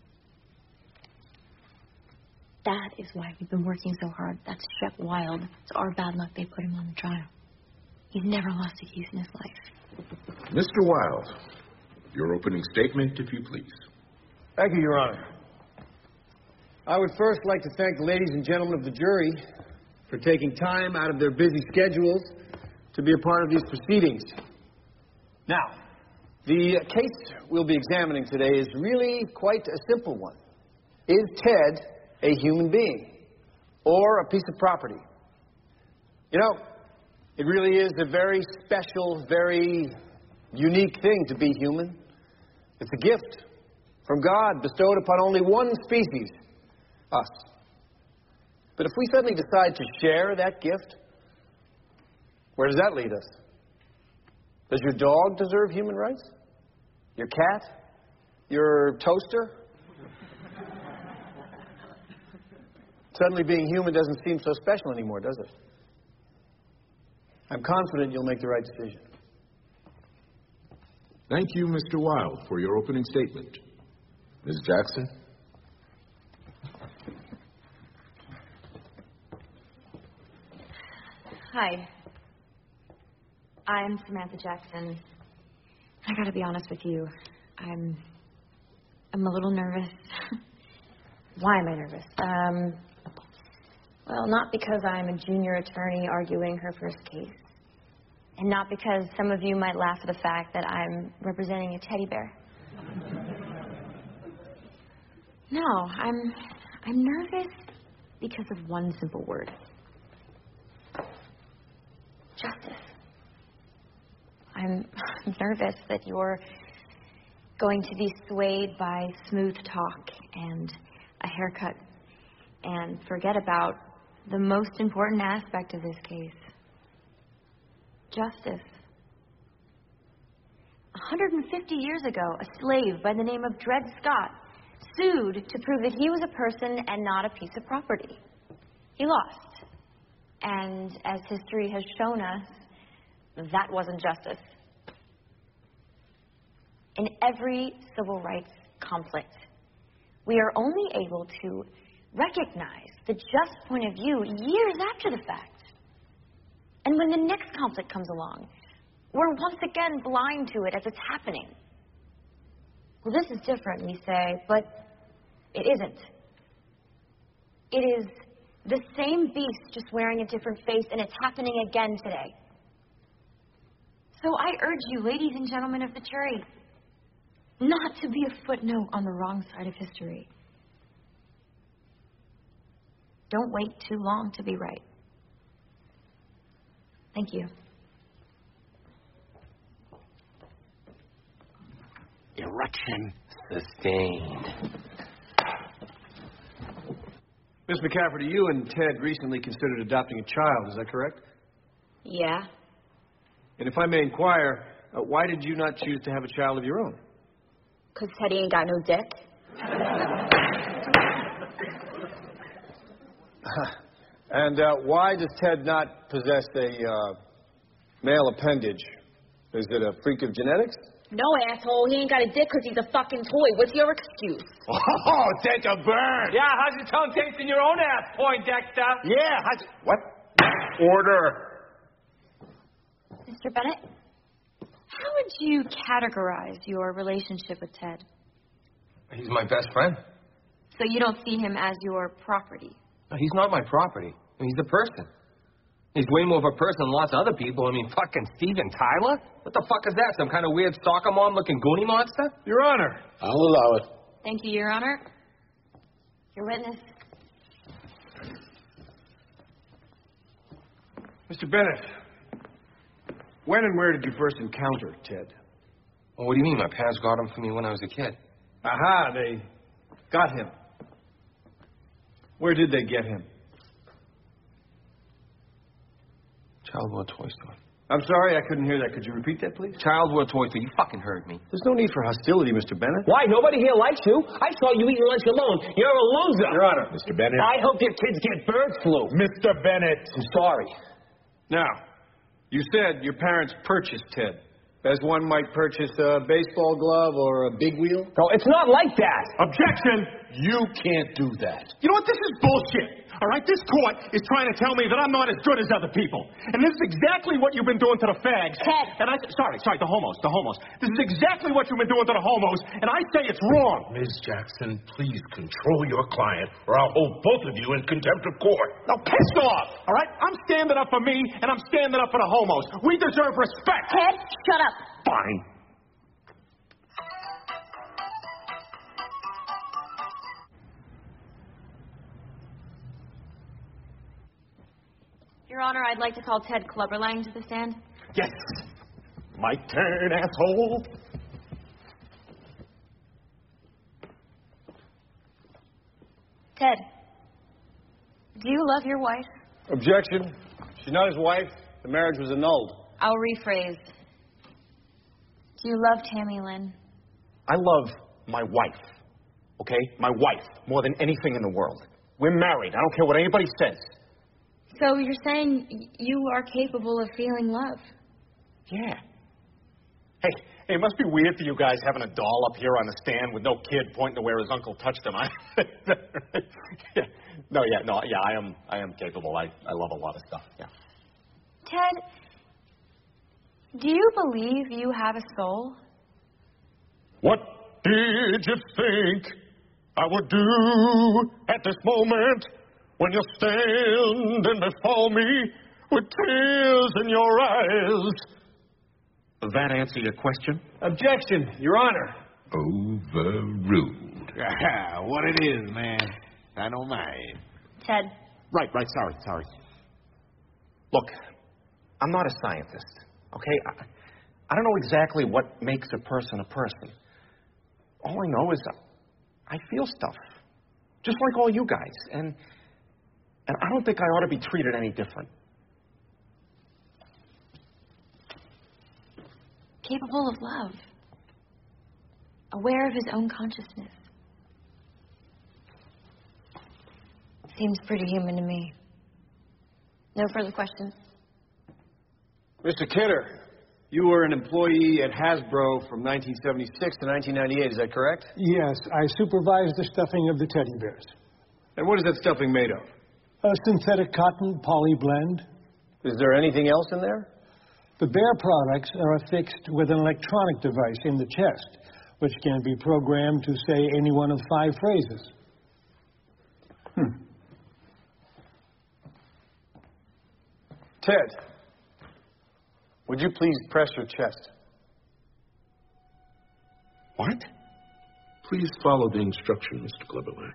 That is why we've been working so hard. That's Shep Wild. It's our bad luck they put him on the trial. He's never lost a case in his life. Mr. Wild, your opening statement, if you please. Thank you, Your Honor. I would first like to thank the ladies and gentlemen of the jury for taking time out of their busy schedules to be a part of these proceedings. Now, the case we'll be examining today is really quite a simple one. Is Ted a human being or a piece of property? You know, it really is a very special, very unique thing to be human. It's a gift from God bestowed upon only one species, us. But if we suddenly decide to share that gift, where does that lead us? Does your dog deserve human rights? Your cat? Your toaster? Suddenly being human doesn't seem so special anymore, does it? I'm confident you'll make the right decision. Thank you, Mr. Wild, for your opening statement. Ms. Jackson? Hi. I'm Samantha Jackson. I gotta be honest with you. I'm a little nervous. Why am I nervous? Well, not because I'm a junior attorney arguing her first case. And not because some of you might laugh at the fact that I'm representing a teddy bear. No, I'm nervous because of one simple word. Justice. I'm nervous that you're going to be swayed by smooth talk and a haircut and forget about the most important aspect of this case. Justice. 150 years ago, a slave by the name of Dred Scott sued to prove that he was a person and not a piece of property. He lost. And as history has shown us, that wasn't justice. In every civil rights conflict, we are only able to recognize the just point of view years after the fact. And when the next conflict comes along, we're once again blind to it as it's happening. Well, this is different, we say, but it isn't. It is the same beast, just wearing a different face, and it's happening again today. So I urge you, ladies and gentlemen of the jury, not to be a footnote on the wrong side of history. Don't wait too long to be right. Thank you. Erection sustained. Miss McCafferty, you and Ted recently considered adopting a child, is that correct? Yeah. And if I may inquire, why did you not choose to have a child of your own? Because Teddy ain't got no dick. And why does Ted not possess a male appendage? Is it a freak of genetics? No, asshole. He ain't got a dick because he's a fucking toy. What's your excuse? Oh, take a burn. Yeah, how's your tongue tasting your own ass, Poindexter? Yeah, what? Order. Mr. Bennett, how would you categorize your relationship with Ted? He's my best friend. So you don't see him as your property? No, he's not my property. I mean, he's a person. He's way more of a person than lots of other people. I mean, fucking Steven Tyler? What the fuck is that? Some kind of weird stalker mom-looking Goonie monster? Your Honor. I'll allow it. Thank you, Your Honor. Your witness. Mr. Bennett, when and where did you first encounter Ted? Well, what do you mean? My parents got him for me when I was a kid. Aha, they got him. Where did they get him? Child World Toy Store. I'm sorry, I couldn't hear that. Could you repeat that, please? Child World Toy Store. You fucking heard me. There's no need for hostility, Mr. Bennett. Why? Nobody here likes you. I saw you eating lunch alone. You're a loser. Your Honor. Mr. Bennett. I hope your kids get bird flu. Mr. Bennett. I'm sorry. Now, you said your parents purchased Ted, as one might purchase a baseball glove or a big wheel? No, it's not like that. Objection! You can't do that. You know what? This is bullshit. All right? This court is trying to tell me that I'm not as good as other people. And this is exactly what you've been doing to the fags. Ted. And sorry, the homos. This is exactly what you've been doing to the homos, and I say it's wrong. Ms. Jackson, please control your client, or I'll hold both of you in contempt of court. Now, piss off, all right? I'm standing up for me, and I'm standing up for the homos. We deserve respect. Ted, shut up. Fine. Your Honor, I'd like to call Ted Clubberlang to the stand. Yes. My turn, asshole. Ted, do you love your wife? Objection. She's not his wife. The marriage was annulled. I'll rephrase. Do you love Tammy Lynn? I love my wife, okay? My wife, more than anything in the world. We're married. I don't care what anybody says. So you're saying you are capable of feeling love? Yeah. Hey, it must be weird for you guys having a doll up here on the stand with no kid pointing to where his uncle touched him. I am capable. I love a lot of stuff, yeah. Ted, do you believe you have a soul? What did you think I would do at this moment when you're standing before me with tears in your eyes? Does that answer your question? Objection, Your Honor. Overruled. What it is, man. I don't mind. Ted. Right, sorry. Look, I'm not a scientist, okay? I don't know exactly what makes a person a person. All I know is I feel stuff, just like all you guys, and I don't think I ought to be treated any different. Capable of love. Aware of his own consciousness. Seems pretty human to me. No further questions? Mr. Kidder, you were an employee at Hasbro from 1976 to 1998, is that correct? Yes, I supervised the stuffing of the teddy bears. And what is that stuffing made of? Synthetic cotton poly blend. Is there anything else in there? The bear products are affixed with an electronic device in the chest, which can be programmed to say any one of 5 phrases. Ted, would you please press your chest? What? Please follow the instruction, Mr. Clubberlang.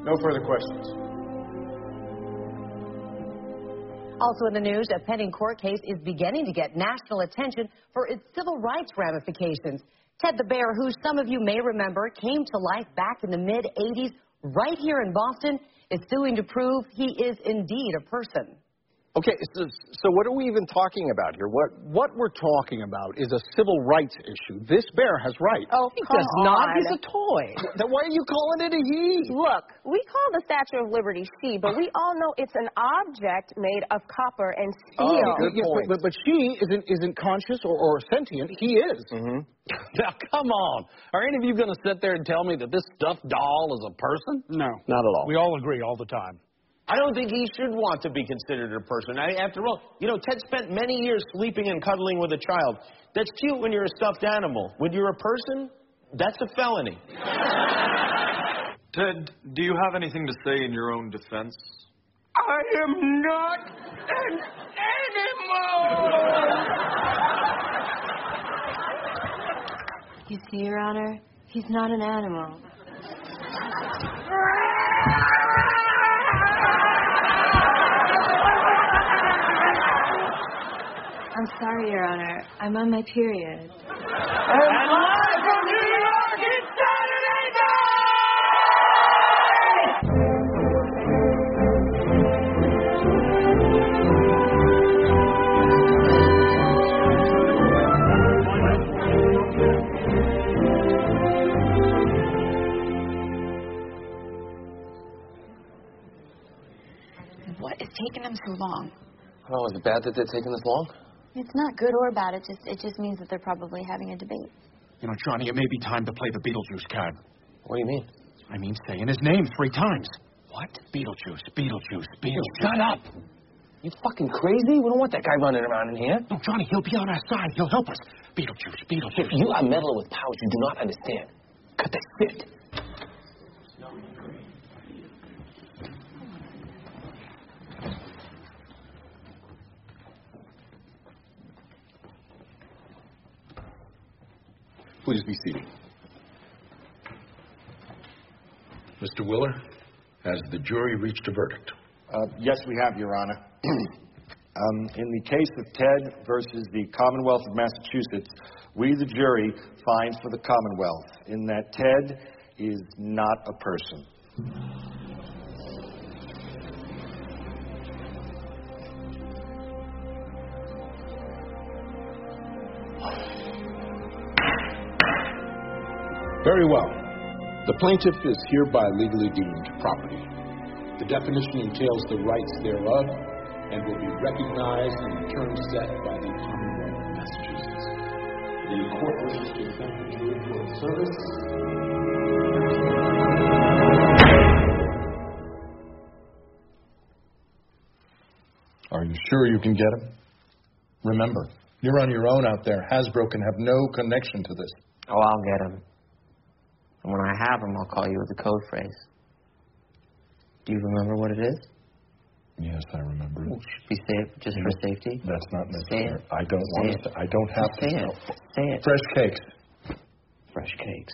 No further questions. Also in the news, a pending court case is beginning to get national attention for its civil rights ramifications. Ted the Bear, who some of you may remember came to life back in the mid-'80s right here in Boston, is suing to prove he is indeed a person. Okay, so what are we even talking about here? What we're talking about is a civil rights issue. This bear has rights. Oh, he come does not. on. He's a toy. Then why are you calling it a he? Look, we call the Statue of Liberty she, but we all know it's an object made of copper and steel. Oh, good point. But she isn't conscious or sentient. He is. Mm-hmm. Now, come on. Are any of you going to sit there and tell me that this stuffed doll is a person? No. Not at all. We all agree all the time. I don't think he should want to be considered a person. After all, Ted spent many years sleeping and cuddling with a child. That's cute when you're a stuffed animal. When you're a person, that's a felony. Ted, do you have anything to say in your own defense? I am not an animal! You see, Your Honor, he's not an animal. I'm sorry, Your Honor. I'm on my period. And live from New York, it's Saturday What is taking them so long? Oh, is it bad that they're taking this long? It's not good or bad. It just means that they're probably having a debate. You know, Johnny, it may be time to play the Beetlejuice card. What do you mean? I mean saying his name 3 times. What? Beetlejuice, Beetlejuice, Beetlejuice. Shut up! You fucking crazy? We don't want that guy running around in here. No, Johnny, he'll be on our side. He'll help us. Beetlejuice, Beetlejuice. If you are meddling with powers you do not understand, cut the shit. Please be seated. Mr. Willer, has the jury reached a verdict? Yes, we have, Your Honor. In the case of Ted versus the Commonwealth of Massachusetts, we, the jury, find for the Commonwealth in that Ted is not a person. Very well. The plaintiff is hereby legally deemed property. The definition entails the rights thereof and will be recognized in the terms set by the Commonwealth of Massachusetts. The court wishes to thank the jury for its service. Are you sure you can get him? Remember, you're on your own out there. Hasbro can have no connection to this. Oh, I'll get him. And when I have him, I'll call you with the code phrase. Do you remember what it is? Yes, I remember it. Should we say it just for safety? That's not necessary. Say it. I don't want to. I don't have to. Say it. Say it. Fresh cakes. Fresh cakes.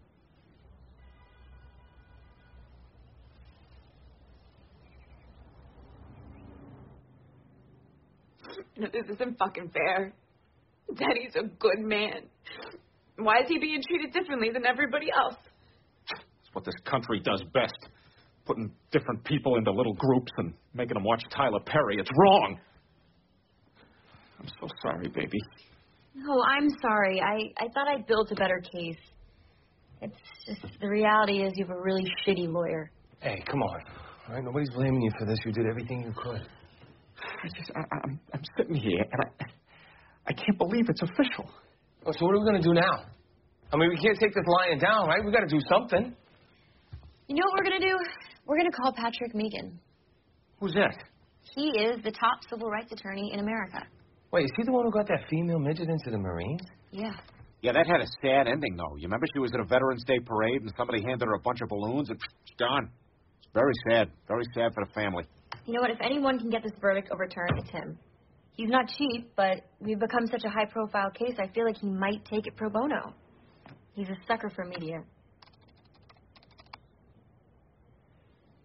No, this isn't fucking fair. Daddy's a good man. Why is he being treated differently than everybody else? It's what this country does best. Putting different people into little groups and making them watch Tyler Perry. It's wrong. I'm so sorry, baby. No, I'm sorry. I thought I built a better case. It's just, the reality is you have a really shitty lawyer. Hey, come on. All right, nobody's blaming you for this. You did everything you could. I'm sitting here and I can't believe it's official. Oh, so what are we going to do now? I mean, we can't take this lying down, right? We got to do something. You know what we're going to do? We're going to call Patrick Meighan. Who's that? He is the top civil rights attorney in America. Wait, is he the one who got that female midget into the Marines? Yeah. Yeah, that had a sad ending, though. You remember she was at a Veterans Day parade and somebody handed her a bunch of balloons and it's gone. It's very sad. Very sad for the family. You know what? If anyone can get this verdict overturned, it's him. He's not cheap, but we've become such a high-profile case, I feel like he might take it pro bono. He's a sucker for media.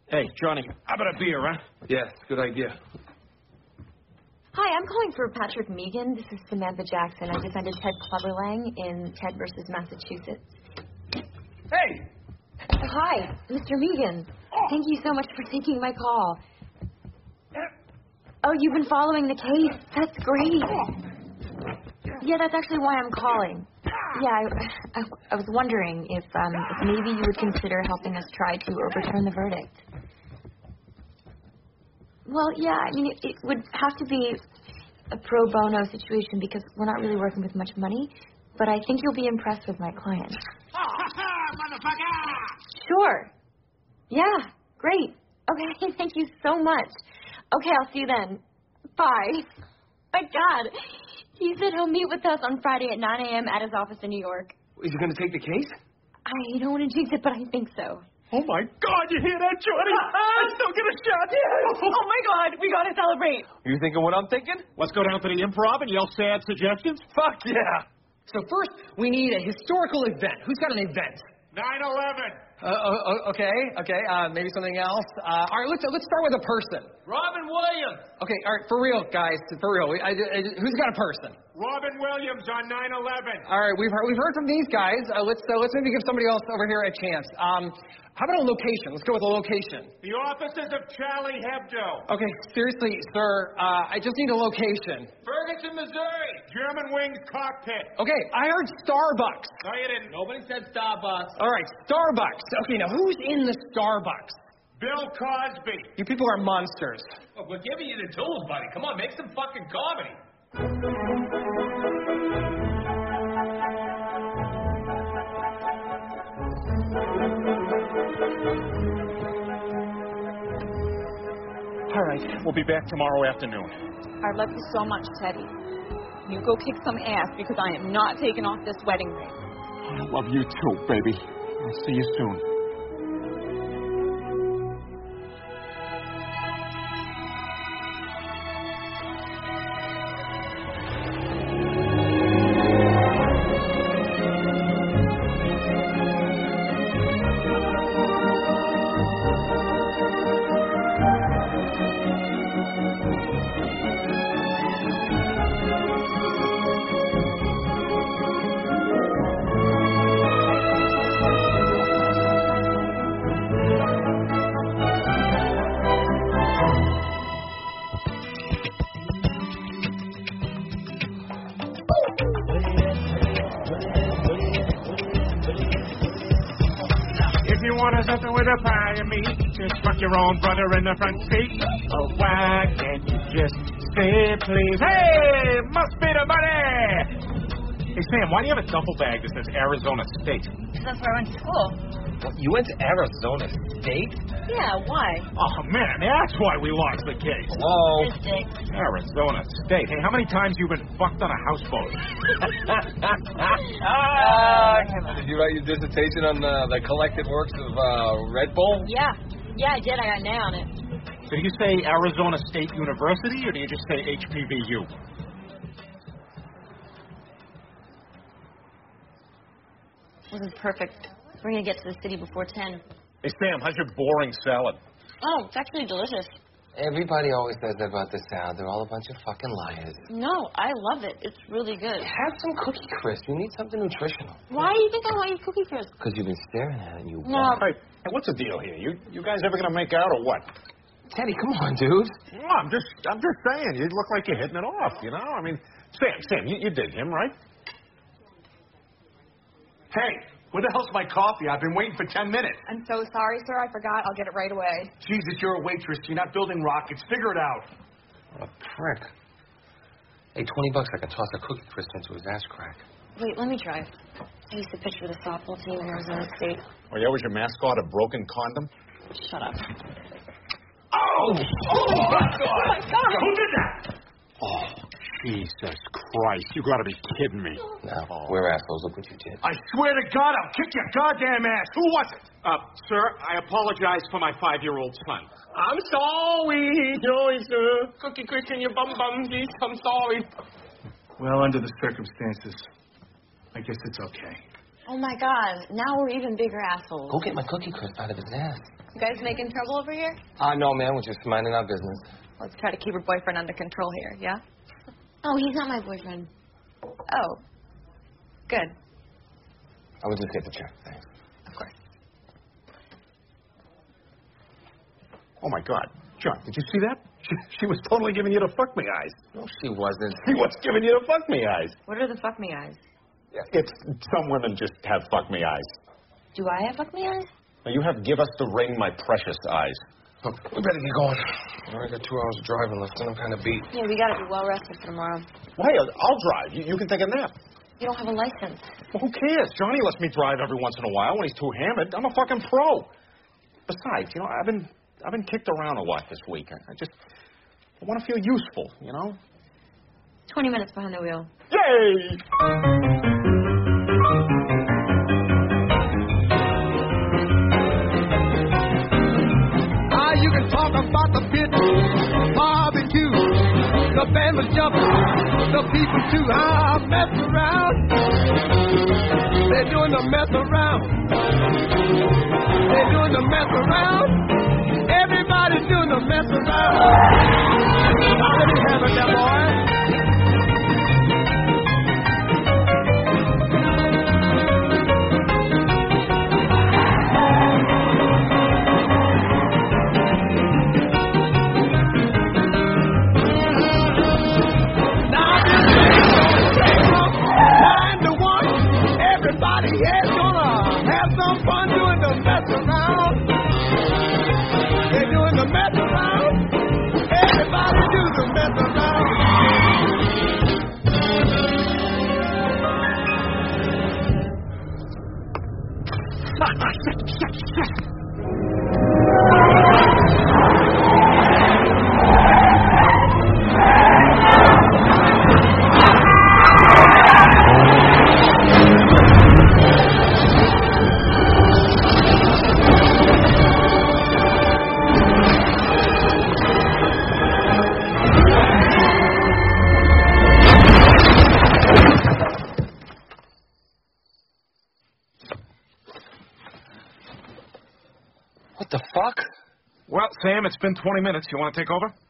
Hey, Johnny, how about a beer, huh? Yes, good idea. Hi, I'm calling for Patrick Megan. This is Samantha Jackson. I defended Ted Cleverlang in Ted versus Massachusetts. Hey! Hi, Mr. Megan. Thank you so much for taking my call. Oh, you've been following the case? That's great. Yeah, that's actually why I'm calling. Yeah, I was wondering if maybe you would consider helping us try to overturn the verdict. Well, yeah, I mean, it would have to be a pro bono situation because we're not really working with much money, but I think you'll be impressed with my client. Motherfucker! Sure. Yeah, great. Okay, thank you so much. Okay, I'll see you then. Bye. My God. He said he'll meet with us on Friday at 9 a.m. at his office in New York. Is he going to take the case? I don't want to jinx it, but I think so. Oh, my God, you hear that, Johnny? Let's go get a shot. Yes. Oh, my God, we got to celebrate. You thinking what I'm thinking? Let's go down to the Improv and yell sad suggestions? Fuck yeah. So first, we need a historical event. Who's got an event? 9/11. Okay. Maybe something else. All right, let's start with a person. Robin Williams. Okay, all right, for real, guys, for real. Who's got a person? Robin Williams on 9/11. All right, we've heard from these guys. Let's maybe give somebody else over here a chance. How about a location? Let's go with a location. The offices of Charlie Hebdo. Okay, seriously, sir, I just need a location. Ferguson, Missouri. German Wings cockpit. Okay, I heard Starbucks. No, you didn't. Nobody said Starbucks. All right, Starbucks. Okay, now who's in the Starbucks? Bill Cosby. You people are monsters. Well, we're giving you the tools, buddy. Come on, make some fucking comedy. All right, we'll be back tomorrow afternoon. I love you so much, Teddy. You go kick some ass because I am not taking off this wedding ring. I love you too, baby. I'll see you soon. Something with a pie and me. Just fuck your own brother in the front seat. Oh, why can't you just say please? Hey, must be the money. Hey, Sam, why do you have a duffel bag that says Arizona State? Because that's where I went to school. What, you went to Arizona State? Yeah, why? Oh, man, that's why we lost the case. Hello? Arizona State. Hey, how many times you been fucked on a houseboat? Did you write your dissertation on the collected works of Red Bull? Yeah, I did. I got an A on it. So do you say Arizona State University, or do you just say HPVU? This is perfect. We're going to get to the city before 10. Hey, Sam, how's your boring salad? Oh, it's actually delicious. Everybody always says that about the salad. They're all a bunch of fucking liars. No, I love it. It's really good. Have some Cookie Crisp. You need something nutritional. Why do you think I want to eat Cookie Crisp? Because you've been staring at it and you No. want Hey, what's the deal here? You guys ever gonna make out or what? Teddy, come on, dude. No, I'm just saying. You look like you're hitting it off, you know? I mean, Sam, you dig him, right? Hey, where the hell's my coffee? I've been waiting for 10 minutes. I'm so sorry, sir. I forgot. I'll get it right away. Jesus, you're a waitress. You're not building rockets. Figure it out. What a prick. Hey, $20, I can toss a Cookie Crisp into his ass crack. Wait, let me try. I used to pitch for the softball team in Arizona State. Oh, yeah, was your mascot a broken condom? Shut up. Oh my God! Who did that? Oh, Jesus Christ. You gotta be kidding me. No, we're assholes. Look what you did. I swear to God, I'll kick your goddamn ass. Who was it? Sir, I apologize for my 5-year-old son. I'm sorry, sir. Cookie Crisp in your bum, geez. I'm sorry. Well, under the circumstances, I guess it's okay. Oh, my God. Now we're even bigger assholes. Go get my cookie crisp out of his ass. You guys making trouble over here? No, man, we're just minding our business. Let's try to keep her boyfriend under control here, yeah? Oh, he's not my boyfriend. Oh. Good. I would just get the check, thanks. Of course. Oh, my God. John, did you see that? She was totally giving you the fuck me eyes. No, she wasn't. She was giving you the fuck me eyes. What are the fuck me eyes? It's some women just have fuck me eyes. Do I have fuck me eyes? Now, you have give us the ring, my precious eyes. Look, we better get going. I got 2 hours of driving left, and I'm kind of beat. Yeah, we gotta be well rested for tomorrow. Well, hey, I'll drive. You can take a nap. You don't have a license. Well, who cares? Johnny lets me drive every once in a while when he's too hammered. I'm a fucking pro. Besides, I've been kicked around a lot this week. I want to feel useful, 20 minutes behind the wheel. Yay! You can talk about the pit, barbecue, the band was jumping, the people too. Mess around, they're doing the mess around, they're doing the mess around, everybody's doing the mess around. Let me have it now, boy. Everybody here's gonna have some fun doing the mess around. They're doing the mess around. Everybody do the mess around. What the fuck? Well, Sam, it's been 20 minutes. You want to take over?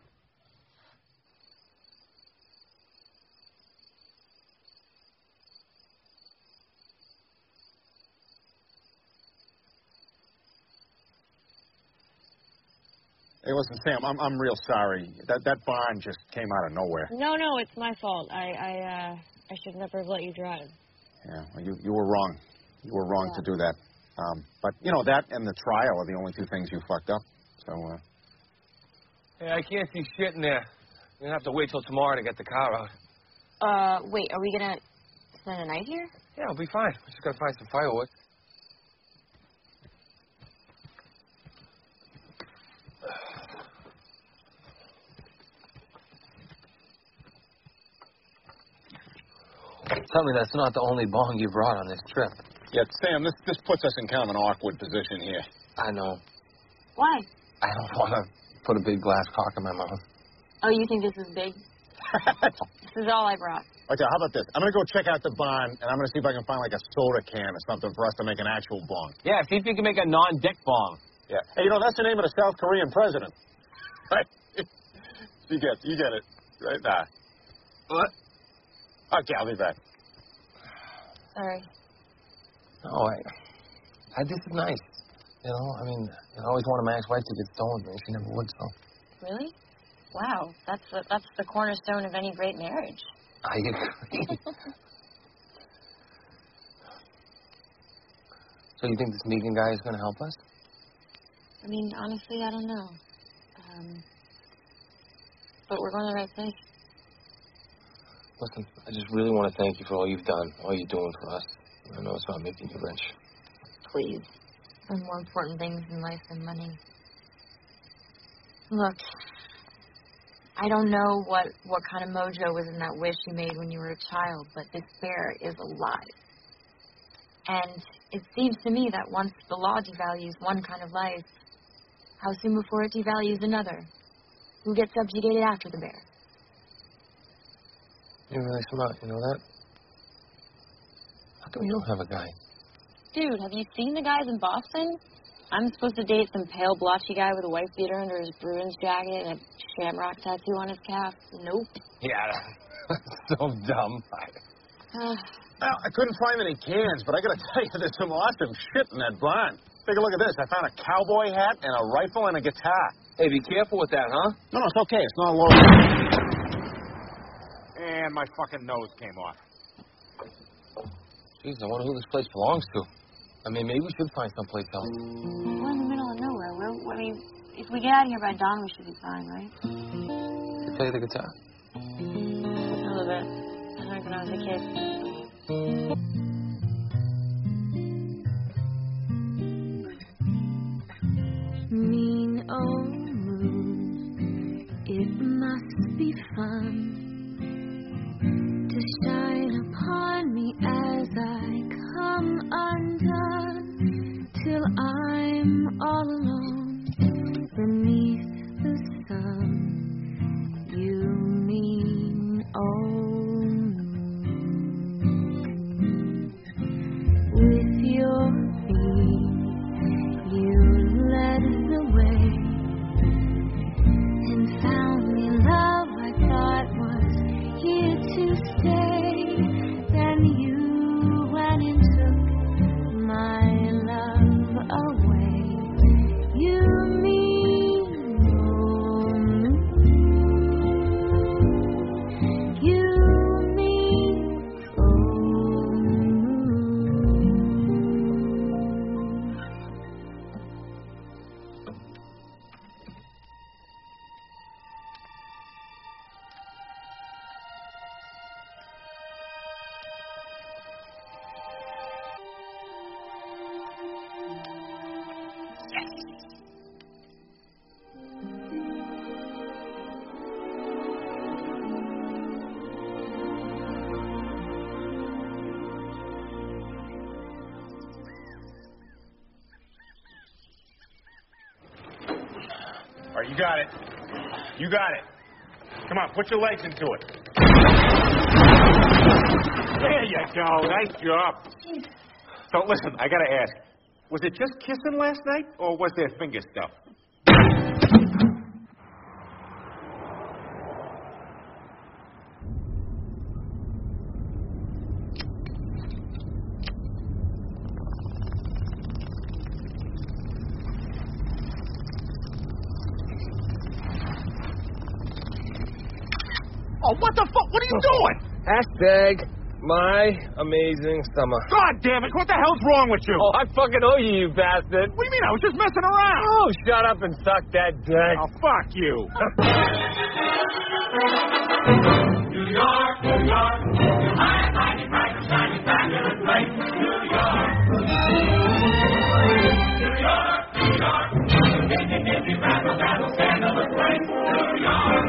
Hey, listen, Sam, I'm real sorry. That barn just came out of nowhere. No, it's my fault. I should never have let you drive. Yeah, well, you were wrong. You were wrong to do that. But, that and the trial are the only 2 things you fucked up. So, Hey, I can't see shit in there. You're going to have to wait till tomorrow to get the car out. Wait, are we gonna spend the night here? Yeah, I'll be fine. We just got to find some firewood. Tell me that's not the only bong you brought on this trip. yeah, Sam, this puts us in kind of an awkward position here. I know. Why? I don't want to put a big glass cock in my mouth. Oh, you think this is big? This is all I brought. Okay, how about this? I'm going to go check out the barn, and I'm going to see if I can find, like, a soda can or something for us to make an actual bong. Yeah, see if you can make a non-dick bong. Yeah. Hey, that's the name of the South Korean president. Right? You get it. Right now. What? Okay, I'll be back. Sorry. No, this is nice. I always wanted my ex-wife to get stoned, but she never would, so. Really? Wow, that's the cornerstone of any great marriage. I agree. So you think this Megan guy is going to help us? I mean, honestly, I don't know. But we're going the right place. Listen, I just really want to thank you for all you've done, all you're doing for us. I know it's not making you rich. Please. There are more important things in life than money. Look, I don't know what kind of mojo was in that wish you made when you were a child, but this bear is alive. And it seems to me that once the law devalues one kind of life, how soon before it devalues another? Who gets subjugated after the bear? You're really smart, you know that? How come you don't have a guy? Dude, have you seen the guys in Boston? I'm supposed to date some pale, blotchy guy with a wife beater under his Bruins jacket and a shamrock tattoo on his calf. Nope. Yeah, so dumb. Well, I couldn't find any cans, but I gotta tell you, there's some awesome shit in that barn. Take a look at this. I found a cowboy hat and a rifle and a guitar. Hey, be careful with that, huh? No, it's okay. It's not loaded. And my fucking nose came off. Jeez, I wonder who this place belongs to. I mean, maybe we should find someplace else. We're in the middle of nowhere. I mean, if we get out of here by dawn, we should be fine, right? You play the guitar? A little bit. I learned when I was a kid. Mean old moon, it must be fun to shine upon me as I come undone till I'm all alone beneath the sun. You mean old moon, with your feet you led the way and found me love I thought was here to stay. Then you went and took my love away. You mean old moon. You mean old moon. All right, you got it. You got it. Come on, put your legs into it. There you go. Nice job. So listen, I gotta ask, was it just kissing last night, or was there finger stuff? Oh, what the fuck? What are you doing? Hashtag my amazing summer. God damn it! What the hell's wrong with you? Oh, I fucking owe you, you bastard. What do you mean? I was just messing around. Oh, shut up and suck that dick. Oh, fuck you. New York, New York, high, mighty, bright, shiny, fabulous place. New York. New York, New York, busy, busy, rattle, rattle, scandalous place. New York.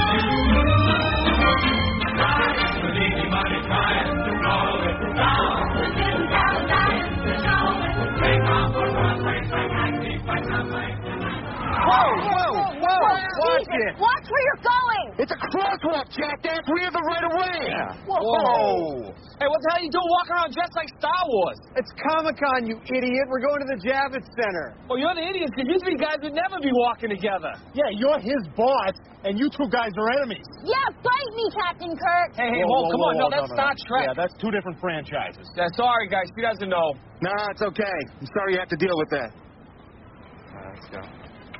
Money trying to roll it down. We're getting down, to show it. Take off the runway, by subway. Whoa! Watch it! Watch where you're going! It's a crosswalk, jackass! We have the right of way! Yeah. Whoa! Hey, what the hell are you doing walking around dressed like Star Wars? It's Comic-Con, you idiot. We're going to the Javits Center. Well, you're the idiot because you three guys would never be walking together. Yeah, you're his boss, and you two guys are enemies. Yeah, bite me, Captain Kirk! Hey, come on. No, that's Star Trek. Yeah, that's two different franchises. Yeah, sorry, guys. She doesn't know. Nah, it's okay. I'm sorry you have to deal with that. Let's go.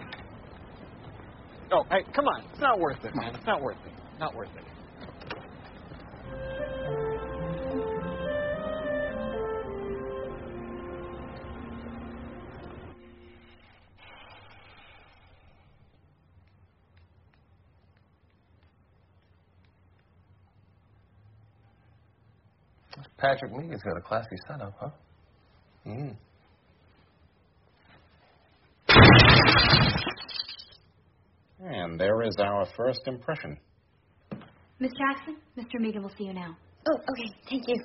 Oh, hey, come on. It's not worth it, man. It's not worth it. Not worth it. Patrick Megan's got a classy setup, huh? And there is our first impression. Miss Jackson, Mr. Megan will see you now. Oh, okay. Thank you.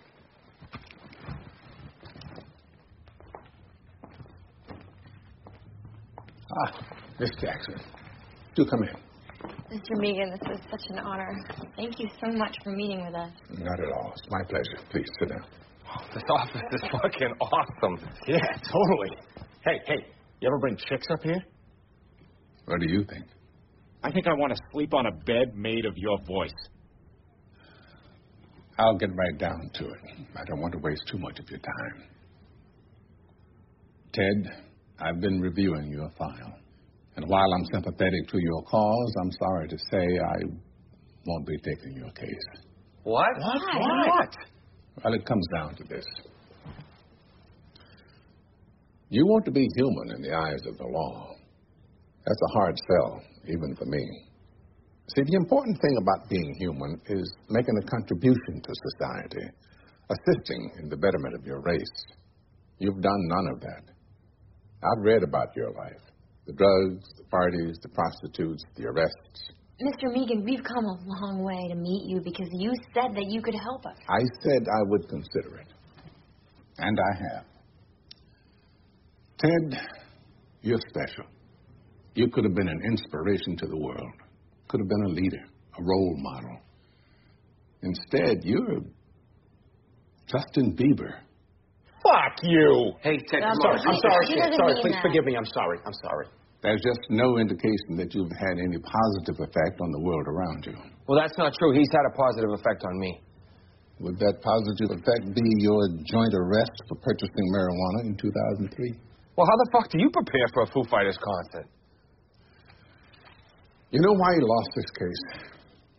Miss Jackson. Do come in. Mr. Megan, this is such an honor. Thank you so much for meeting with us. Not at all. It's my pleasure. Please, sit down. Oh, This office is fucking awesome. Yeah, totally. Hey, you ever bring chicks up here? What do you think? I think I want to sleep on a bed made of your voice. I'll get right down to it. I don't want to waste too much of your time. Ted, I've been reviewing your file. And while I'm sympathetic to your cause, I'm sorry to say I won't be taking your case. What? What? Well, it comes down to this. You want to be human in the eyes of the law. That's a hard sell, even for me. See, the important thing about being human is making a contribution to society, assisting in the betterment of your race. You've done none of that. I've read about your life. The drugs, the parties, the prostitutes, the arrests. Mr. Megan, we've come a long way to meet you because you said that you could help us. I said I would consider it. And I have. Ted, you're special. You could have been an inspiration to the world. Could have been a leader, a role model. Instead, you're Justin Bieber. Fuck you! Hey, Ted, I'm come sorry. on. Sorry, please forgive me. I'm sorry. There's just no indication that you've had any positive effect on the world around you. Well, that's not true. He's had a positive effect on me. Would that positive effect be your joint arrest for purchasing marijuana in 2003? Well, how the fuck do you prepare for a Foo Fighters concert? You know why he lost this case?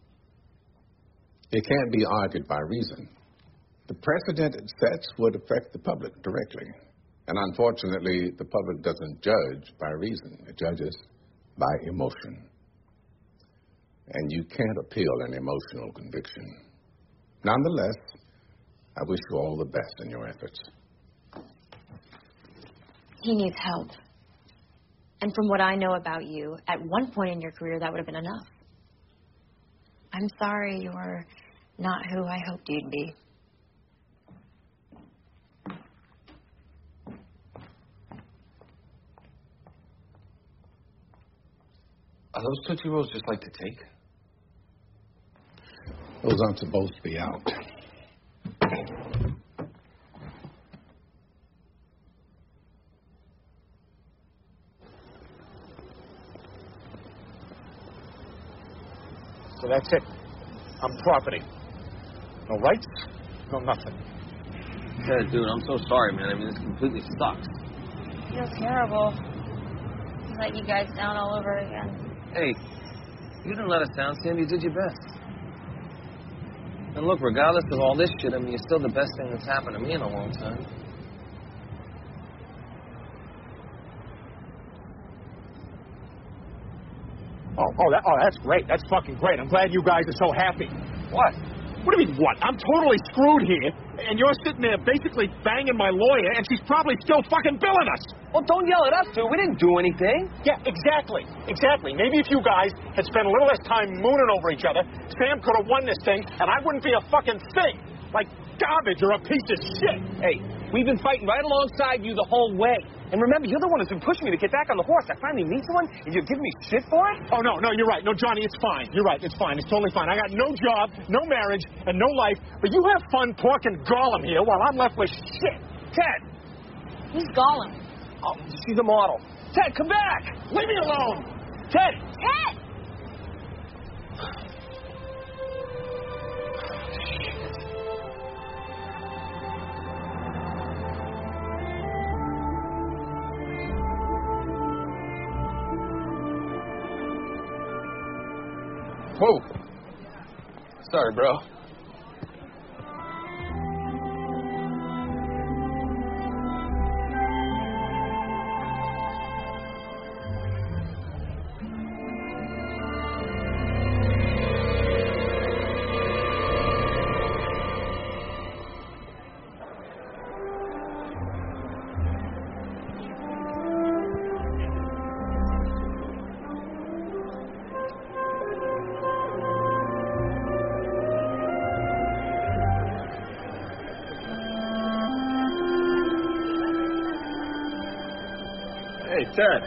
It can't be argued by reason. The precedent it sets would affect the public directly. And unfortunately, the public doesn't judge by reason. It judges by emotion. And you can't appeal an emotional conviction. Nonetheless, I wish you all the best in your efforts. He needs help. And from what I know about you, at one point in your career, that would have been enough. I'm sorry you're not who I hoped you'd be. Are those Tootsie Rolls just like to take? Those aren't supposed to be out. So that's it. I'm property. No rights, no nothing. Yeah, dude, I'm so sorry, man. I mean, this completely sucks. I feel terrible. It's like you guys down all over again. Hey, you didn't let us down, Sam. You did your best. And look, regardless of all this shit, I mean, you're still the best thing that's happened to me in a long time. That's great. That's fucking great. I'm glad you guys are so happy. What? What do you mean, what? I'm totally screwed here, and you're sitting there basically banging my lawyer, and she's probably still fucking billing us. Well, don't yell at us, dude. We didn't do anything. Yeah, exactly. Maybe if you guys had spent a little less time mooning over each other, Sam could have won this thing, and I wouldn't be a fucking thing. Like garbage or a piece of shit. Hey, we've been fighting right alongside you the whole way. And remember, you're the one who's been pushing me to get back on the horse. I finally meet someone, and you're giving me shit for it? Oh, no, you're right. No, Johnny, it's fine. You're right. It's fine. It's totally fine. I got no job, no marriage, and no life. But you have fun talking Gollum here while I'm left with shit. Ted! Who's Gollum? Oh, she's a model. Ted, come back! Leave me alone! Ted! Ted! Whoa. Sorry, bro. Hey, Ted.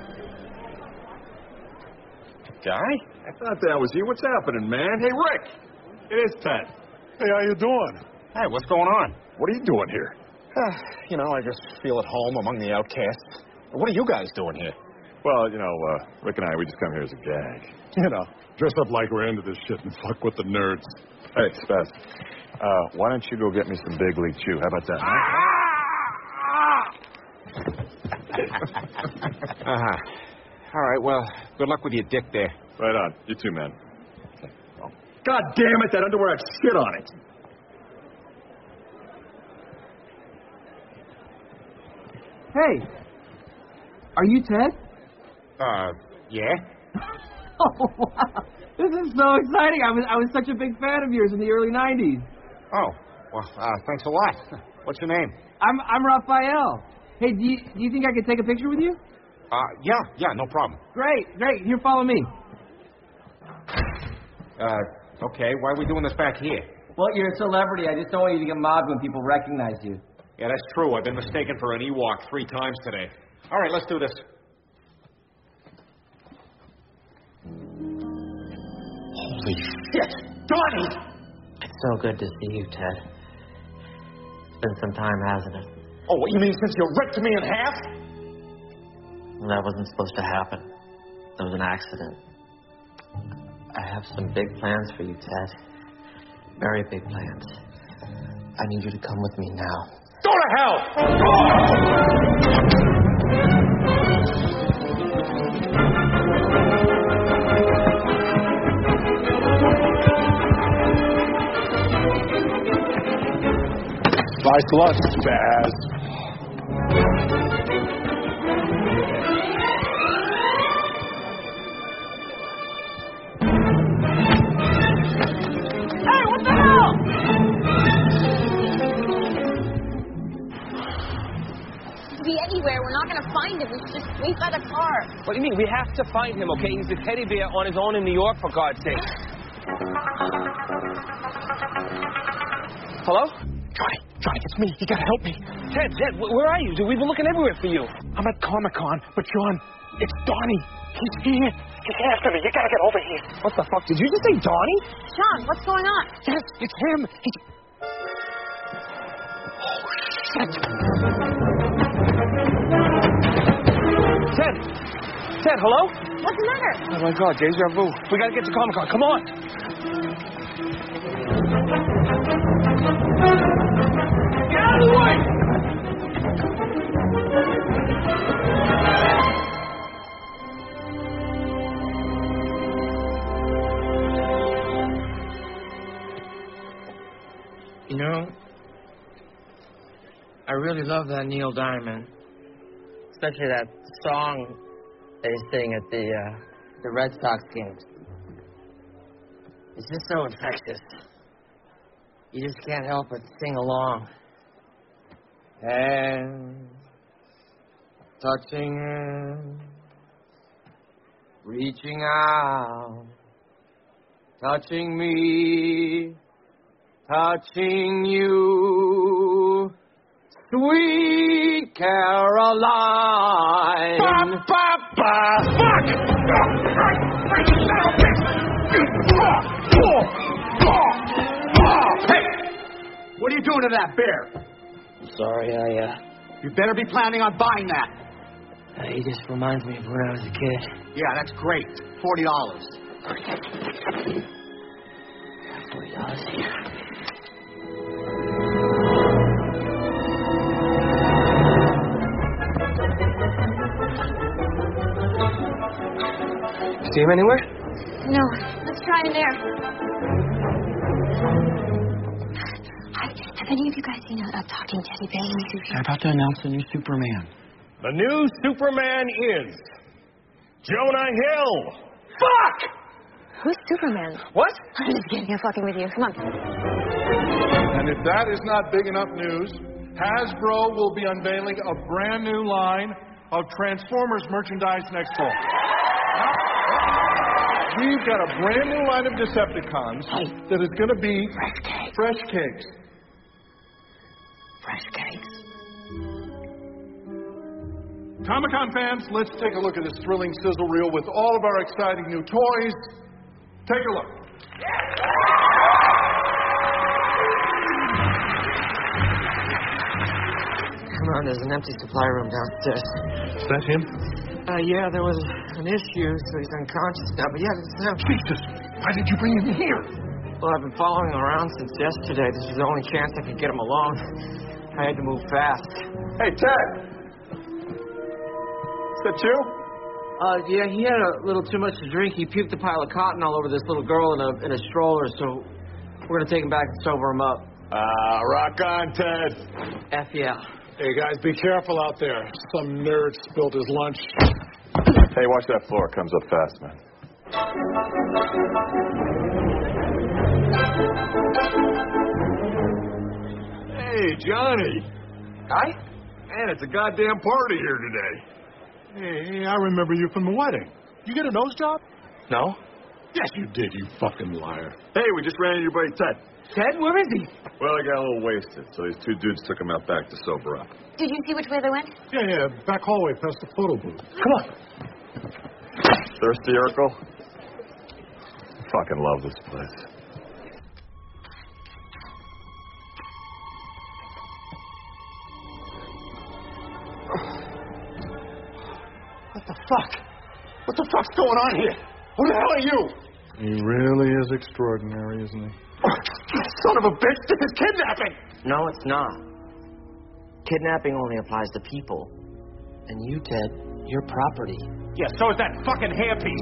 Guy? I thought that was you. What's happening, man? Hey, Rick. It is Ted. Hey, how you doing? Hey, what's going on? What are you doing here? You know, I just feel at home among the outcasts. What are you guys doing here? Well, you know, Rick and we just come here as a gag. You know, dress up like we're into this shit and fuck with the nerds. Hey, Spaz, why don't you go get me some Big League Chew? How about that, man? All right, well, good luck with your dick there. Right on. You too, man. God damn it, that underwear had shit on it. Hey, are you Ted? Yeah? Oh, wow. This is so exciting. I was such a big fan of yours in the early 90s. Oh, well, thanks a lot. What's your name? I'm Raphael. Hey, do you think I could take a picture with you? Yeah, no problem. Great. Here, follow me. Okay, why are we doing this back here? Well, you're a celebrity. I just don't want you to get mobbed when people recognize you. Yeah, that's true. I've been mistaken for an Ewok 3 times today. All right, let's do this. Holy shit! Donnie! It's so good to see you, Ted. It's been some time, hasn't it? Oh, what, you mean since you ripped me in half? That wasn't supposed to happen. It was an accident. I have some big plans for you, Ted. Very big plans. I need you to come with me now. Go to hell! Vice luck, Spaz. Hey, what the hell? Be anywhere. We're not going to find him. We should just wait by the car. What do you mean? We have to find him, okay? He's a teddy bear on his own in New York, for God's sake. Hello? Johnny, it's me. You gotta help me. Ted, where are you? We've been looking everywhere for you. I'm at Comic-Con, but John, it's Donnie. He's here. He's after me. You gotta get over here. What the fuck? Did you just say Donnie? John, what's going on? Yes, it's him. Oh, shit. Ted, hello? What's the matter? Oh, my God, deja vu. We gotta get to Comic-Con. Come on. Get out of the way! You know, I really love that Neil Diamond. Especially that song they sing at the Red Sox games. It's just so infectious. You just can't help but sing along. And touching him, reaching out, touching me, touching you, sweet Caroline. Ba, ba, ba. Fuck! Hey! What are you doing to that bear? Sorry, You better be planning on buying that. He just reminds me of when I was a kid. Yeah, that's great. $40. $40 here. See him anywhere? No, let's try in there. Have any of you guys seen a talking teddy bear? I'm about to announce the new Superman. The new Superman is Jonah Hill. Fuck! Who's Superman? What? I'm just kidding. I'm fucking with you. Come on. And if that is not big enough news, Hasbro will be unveiling a brand new line of Transformers merchandise next fall. We've got a brand new line of Decepticons that is going to be fresh cakes. Fresh cakes. Comic-Con fans, let's take a look at this thrilling sizzle reel with all of our exciting new toys. Take a look. There's an empty supply room downstairs. Is that him? Yeah, there was an issue, so he's unconscious now. But yeah, this is him. Jesus! Why did you bring him here? Well, I've been following him around since yesterday. This was the only chance I could get him alone. I had to move fast. Hey, Ted! Is that you? Yeah, he had a little too much to drink. He puked a pile of cotton all over this little girl in a stroller, so we're gonna take him back and sober him up. Rock on, Ted. F yeah. Hey, guys, be careful out there. Some nerd spilled his lunch. Hey, watch that floor. It comes up fast, man. Hey, Johnny. Hi? Man, it's a goddamn party here today. Hey, I remember you from the wedding. You get a nose job? No? Yes, you did, you fucking liar. Hey, we just ran into your buddy Ted. Ted, where is he? Well, he got a little wasted, so these two dudes took him out back to sober up. Did you see which way they went? Yeah, back hallway past the photo booth. Come on. Thirsty, Urkel? I fucking love this place. What the fuck? What the fuck's going on here? Who the hell are you? He really is extraordinary, isn't he? Son of a bitch, this is kidnapping! No, it's not. Kidnapping only applies to people. And you, Ted, you're property. Yeah, so is that fucking hairpiece.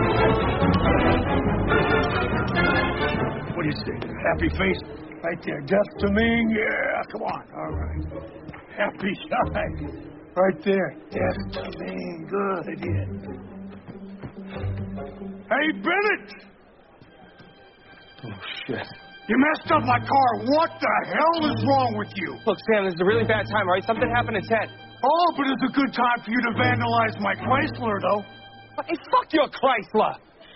What do you say? Happy face? Right there. Death to me? Yeah, come on. All right. Happy shine. Right there. Death to me. Good. Yeah. Hey, Bennett! Oh, shit. You messed up my car. What the hell is wrong with you? Look, Sam, this is a really bad time, all right? Something happened to Ted. Oh, but it's a good time for you to vandalize my Chrysler, though. Hey, fuck your Chrysler!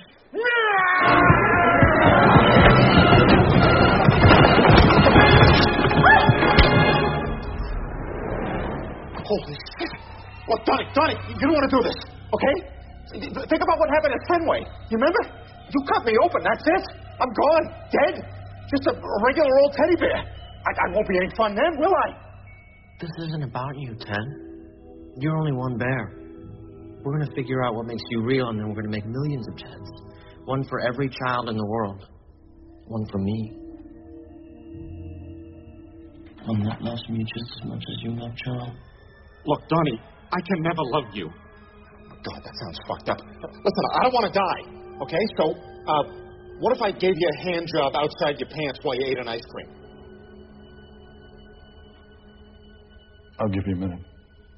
Holy shit! Look, Donnie, you don't want to do this, okay? Think about what happened at Fenway. You remember? You cut me open, that's it. I'm gone, dead. Just a regular old teddy bear. I won't be any fun then, will I? This isn't about you, Ted. You're only one bear. We're going to figure out what makes you real, and then we're going to make millions of Teds. One for every child in the world. One for me. One that loves me just as much as you love Charles. Look, Donnie, I can never love you. God, that sounds fucked up. Listen, I don't want to die, okay? So, what if I gave you a hand job outside your pants while you ate an ice cream? I'll give you a minute.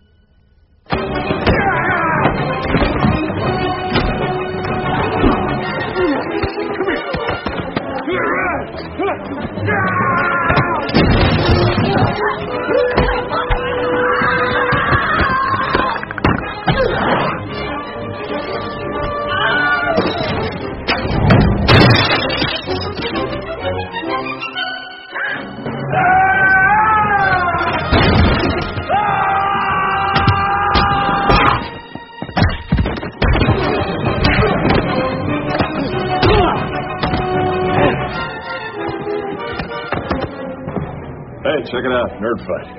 Hey, check it out. Nerd fight.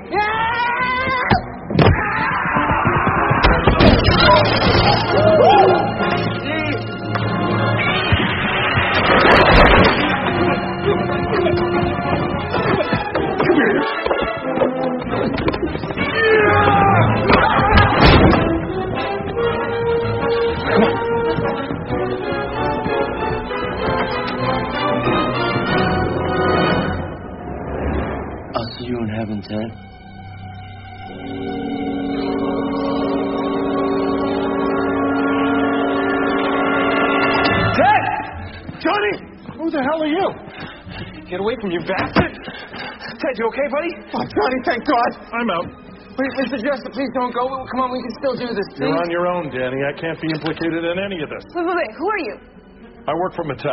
I'll see you in heaven, Ted. Ted! Johnny! Who the hell are you? Get away from you, bastard! Ted, you okay, buddy? Oh, Johnny, thank God. I'm out. Wait, Mr. Jester, please don't go. Come on, we can still do this, please. You're on your own, Danny. I can't be implicated in any of this. Wait, who are you? I work for Mattel.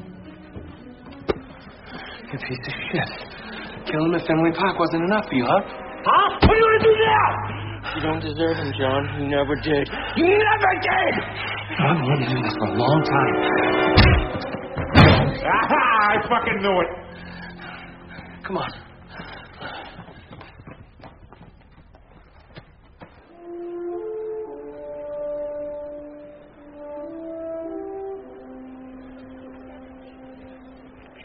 You piece of shit. Killing him at Fenway Park wasn't enough for you, huh? Huh? What do you want to do now? You don't deserve him, John. You never did. You never did! I've been wanting to do this for a long time. Aha! I fucking knew it. Come on.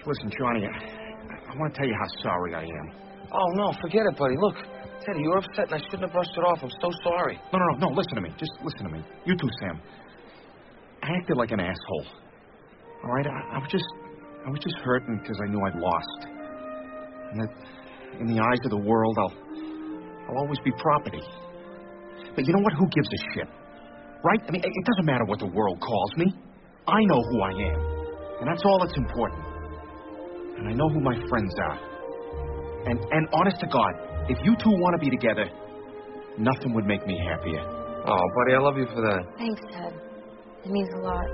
Listen, Johnny, I want to tell you how sorry I am. Oh, no, forget it, buddy. Look, Teddy, you're upset and I shouldn't have brushed it off. I'm so sorry. No, listen to me. Just listen to me. You too, Sam. I acted like an asshole. All right? I was just hurting because I knew I'd lost. And that in the eyes of the world, I'll always be property. But you know what? Who gives a shit? Right? I mean, it doesn't matter what the world calls me. I know who I am. And that's all that's important. And I know who my friends are. And honest to God, if you two want to be together, nothing would make me happier. Oh, buddy, I love you for that. Thanks, Ted. It means a lot.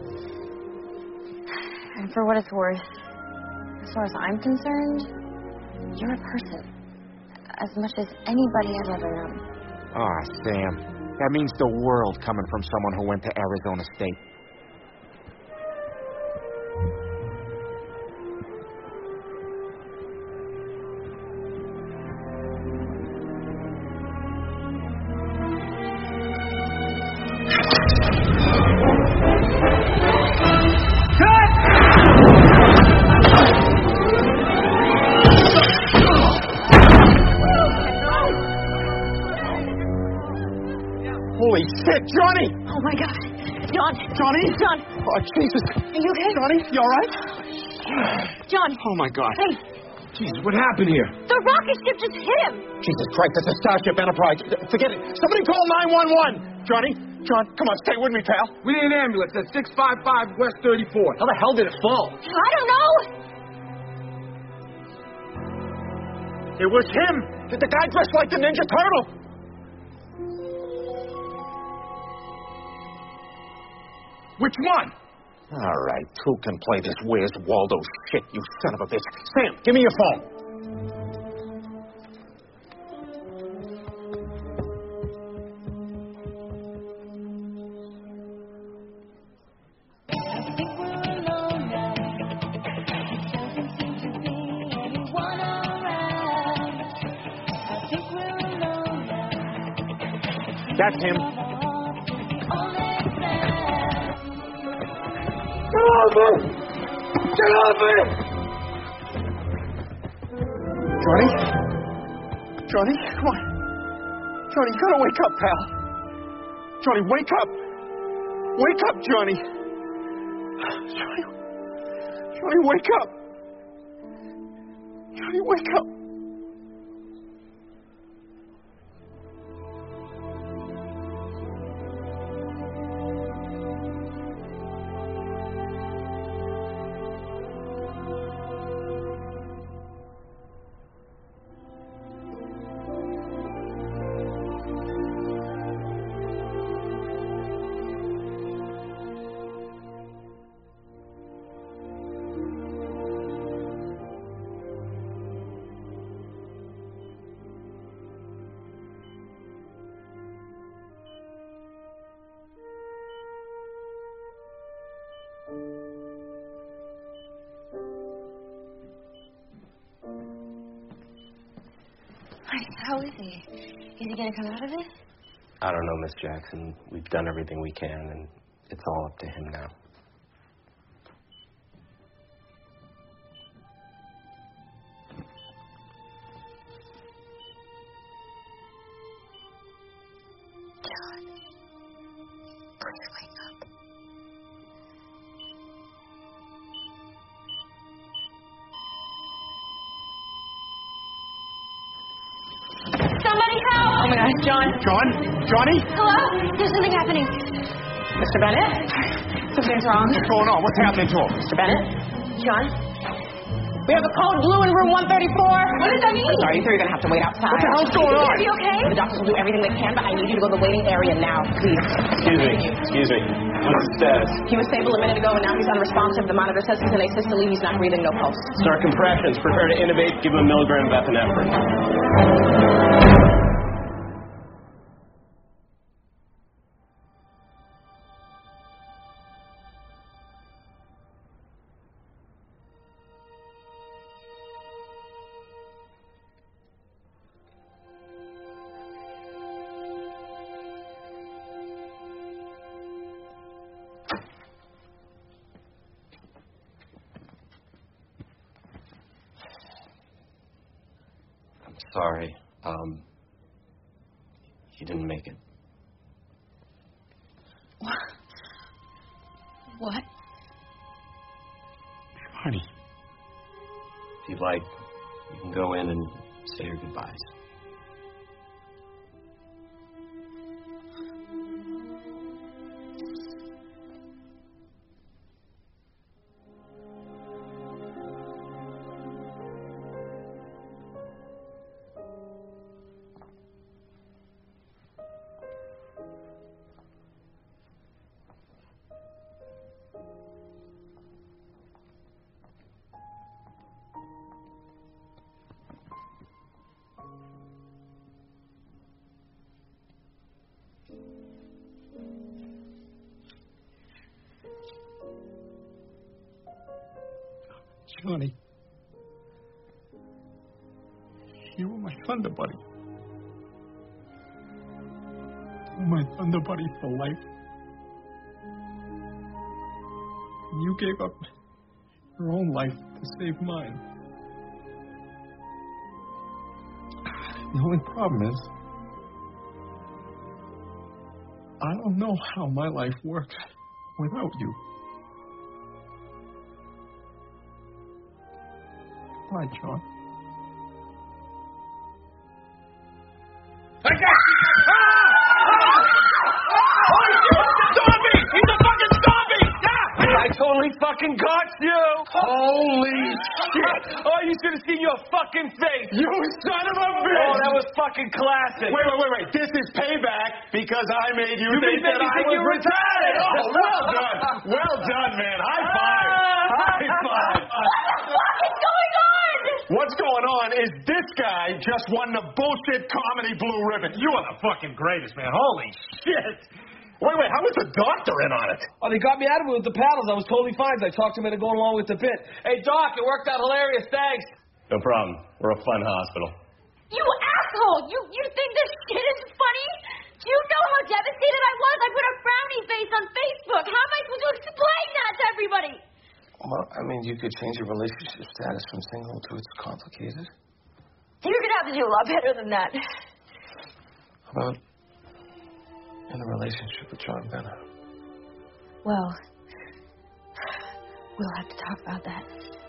And for what it's worth, as far as I'm concerned, you're a person. As much as anybody I've ever known. Ah, Sam. That means the world coming from someone who went to Arizona State. Holy shit, Johnny! Oh, my God. John. Johnny? John. Oh, Jesus. Are you okay? Johnny, you all right? John. Oh, my God. Hey. Jesus, what happened here? The rocket ship just hit him. Jesus Christ, that's a Starship Enterprise. Forget it. Somebody call 911. Johnny? John, come on, stay with me, pal. We need an ambulance at 655 West 34th. How the hell did it fall? I don't know. It was him. The guy dressed like the Ninja Turtle. Which one? All right, who can play this Where's Waldo shit, you son of a bitch? Sam, give me your phone. That's him. Get off him! Get off him! Johnny? Johnny, come on. Johnny, you gotta wake up, pal. Johnny, wake up. Wake up, Johnny. Johnny, wake up. Johnny, wake up. How is he? Is he going to come out of it? I don't know, Miss Jackson. We've done everything we can, and it's all up to him now. John, please wake up. Somebody help! Oh my gosh, John. John? Johnny? Hello? There's something happening. Mr. Bennett? Something's wrong. What's going on? What's happening to him? Mr. Bennett? John? We have a code blue in room 134. What does that mean? Sorry, sir, you're going to have to wait outside. What the hell's going on? Is he okay? The doctors will do everything they can, but I need you to go to the waiting area now, please. Excuse me. What's the status? He was stable a minute ago, and now he's unresponsive. The monitor says he's in asystole. He's not breathing, no pulse. Start compressions. Prepare to intubate. Give him a milligram of epinephrine. Sorry. You didn't make it. What? Honey. If you'd like, you can go in and say your goodbyes. Johnny, you were my thunder buddy. You were my thunder buddy for life. And you gave up your own life to save mine. The only problem is, I don't know how my life works without you. Bye, John. I got you! Zombie! He's a fucking zombie! I totally fucking got you! Holy shit! Oh, you should have seen your fucking face! You son of a bitch! Oh, that was fucking classic! Wait. This is payback because I made you think made that me I think was you were retarded! retarded. Oh, well done! Well done, man. High five! High five! What the fuck is going on? What's going on is this guy just won the bullshit comedy blue ribbon. You are the fucking greatest, man. Holy shit! Wait, how was the doctor in on it? Oh, they got me out of it with the paddles. I was totally fine. I talked him into going along with the bit. Hey, Doc, it worked out hilarious. Thanks. No problem. We're a fun hospital. You asshole! You think this shit is funny? Do you know how devastated I was? I put a frowny face on Facebook. How am I supposed to explain that to everybody? Well, I mean, you could change your relationship status from single to it's complicated. You're gonna have to do a lot better than that. How about in a relationship with John Benner? Well, we'll have to talk about that.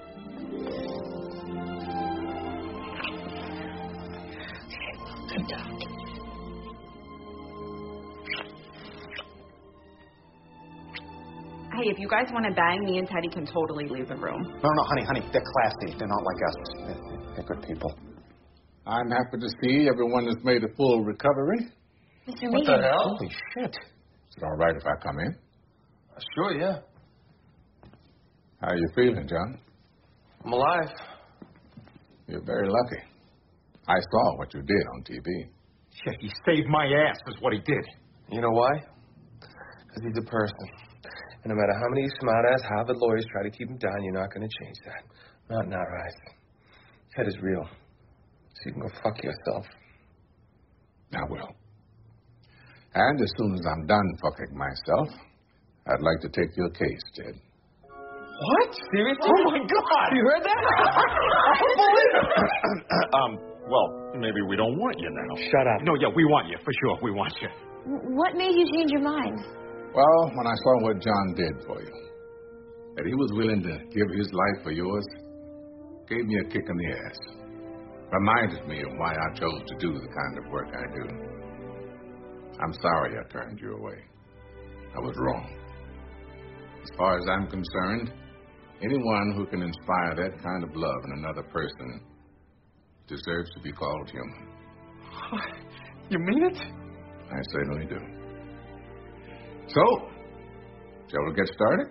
Hey, if you guys want to bang, me and Teddy can totally leave the room. No, honey. They're classy. They're not like us. They're good people. I'm happy to see everyone has made a full recovery. Mr. What Meehan. the hell? Holy shit. Is it all right if I come in? Sure, yeah. How are you feeling, John? I'm alive. You're very lucky. I saw what you did on TV. Shit, he saved my ass is what he did. You know why? Because he's a person. And no matter how many smart-ass Harvard lawyers try to keep him down, you're not going to change that. Not in our eyes. Ted is real. So you can go fuck yourself. I will. And as soon as I'm done fucking myself, I'd like to take your case, Ted. What? Seriously? Oh, my God! You heard that? I don't believe it! Well, maybe we don't want you now. Shut up. No, yeah, we want you, for sure. We want you. What made you change your mind? Well, when I saw what John did for you, that he was willing to give his life for yours, gave me a kick in the ass. Reminded me of why I chose to do the kind of work I do. I'm sorry I turned you away. I was wrong. As far as I'm concerned, anyone who can inspire that kind of love in another person deserves to be called human. You mean it? I certainly do. So, shall we get started?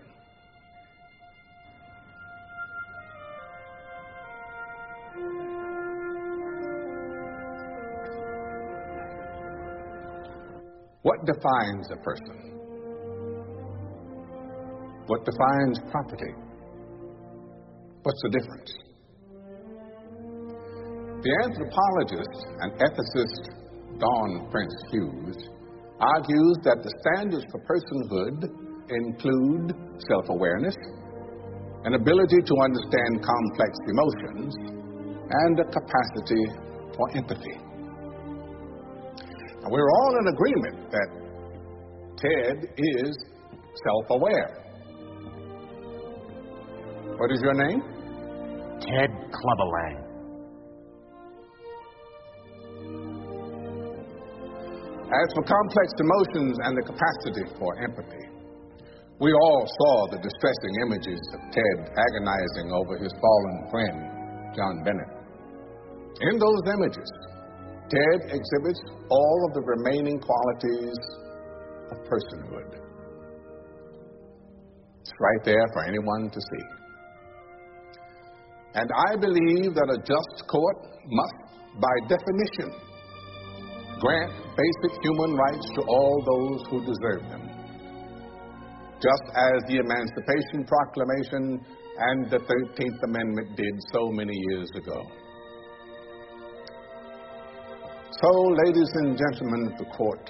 What defines a person? What defines property? What's the difference? The anthropologist and ethicist Dawn Prince Hughes argues that the standards for personhood include self-awareness, an ability to understand complex emotions, and a capacity for empathy. And we're all in agreement that Ted is self-aware. What is your name? Ted Clubberlang. As for complex emotions and the capacity for empathy, we all saw the distressing images of Ted agonizing over his fallen friend, John Bennett. In those images, Ted exhibits all of the remaining qualities of personhood. It's right there for anyone to see. And I believe that a just court must, by definition, grant basic human rights to all those who deserve them, just as the Emancipation Proclamation and the 13th Amendment did so many years ago. So, ladies and gentlemen of the court,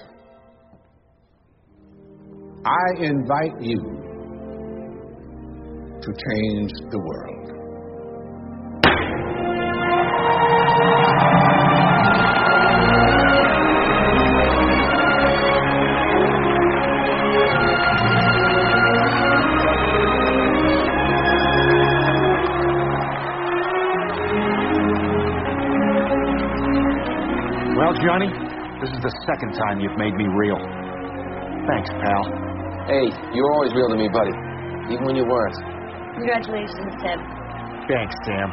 I invite you to change the world. Well, Johnny, this is the second time you've made me real. Thanks, pal. Hey, you were always real to me, buddy. Even when you weren't. Congratulations, Ted. Thanks, Sam.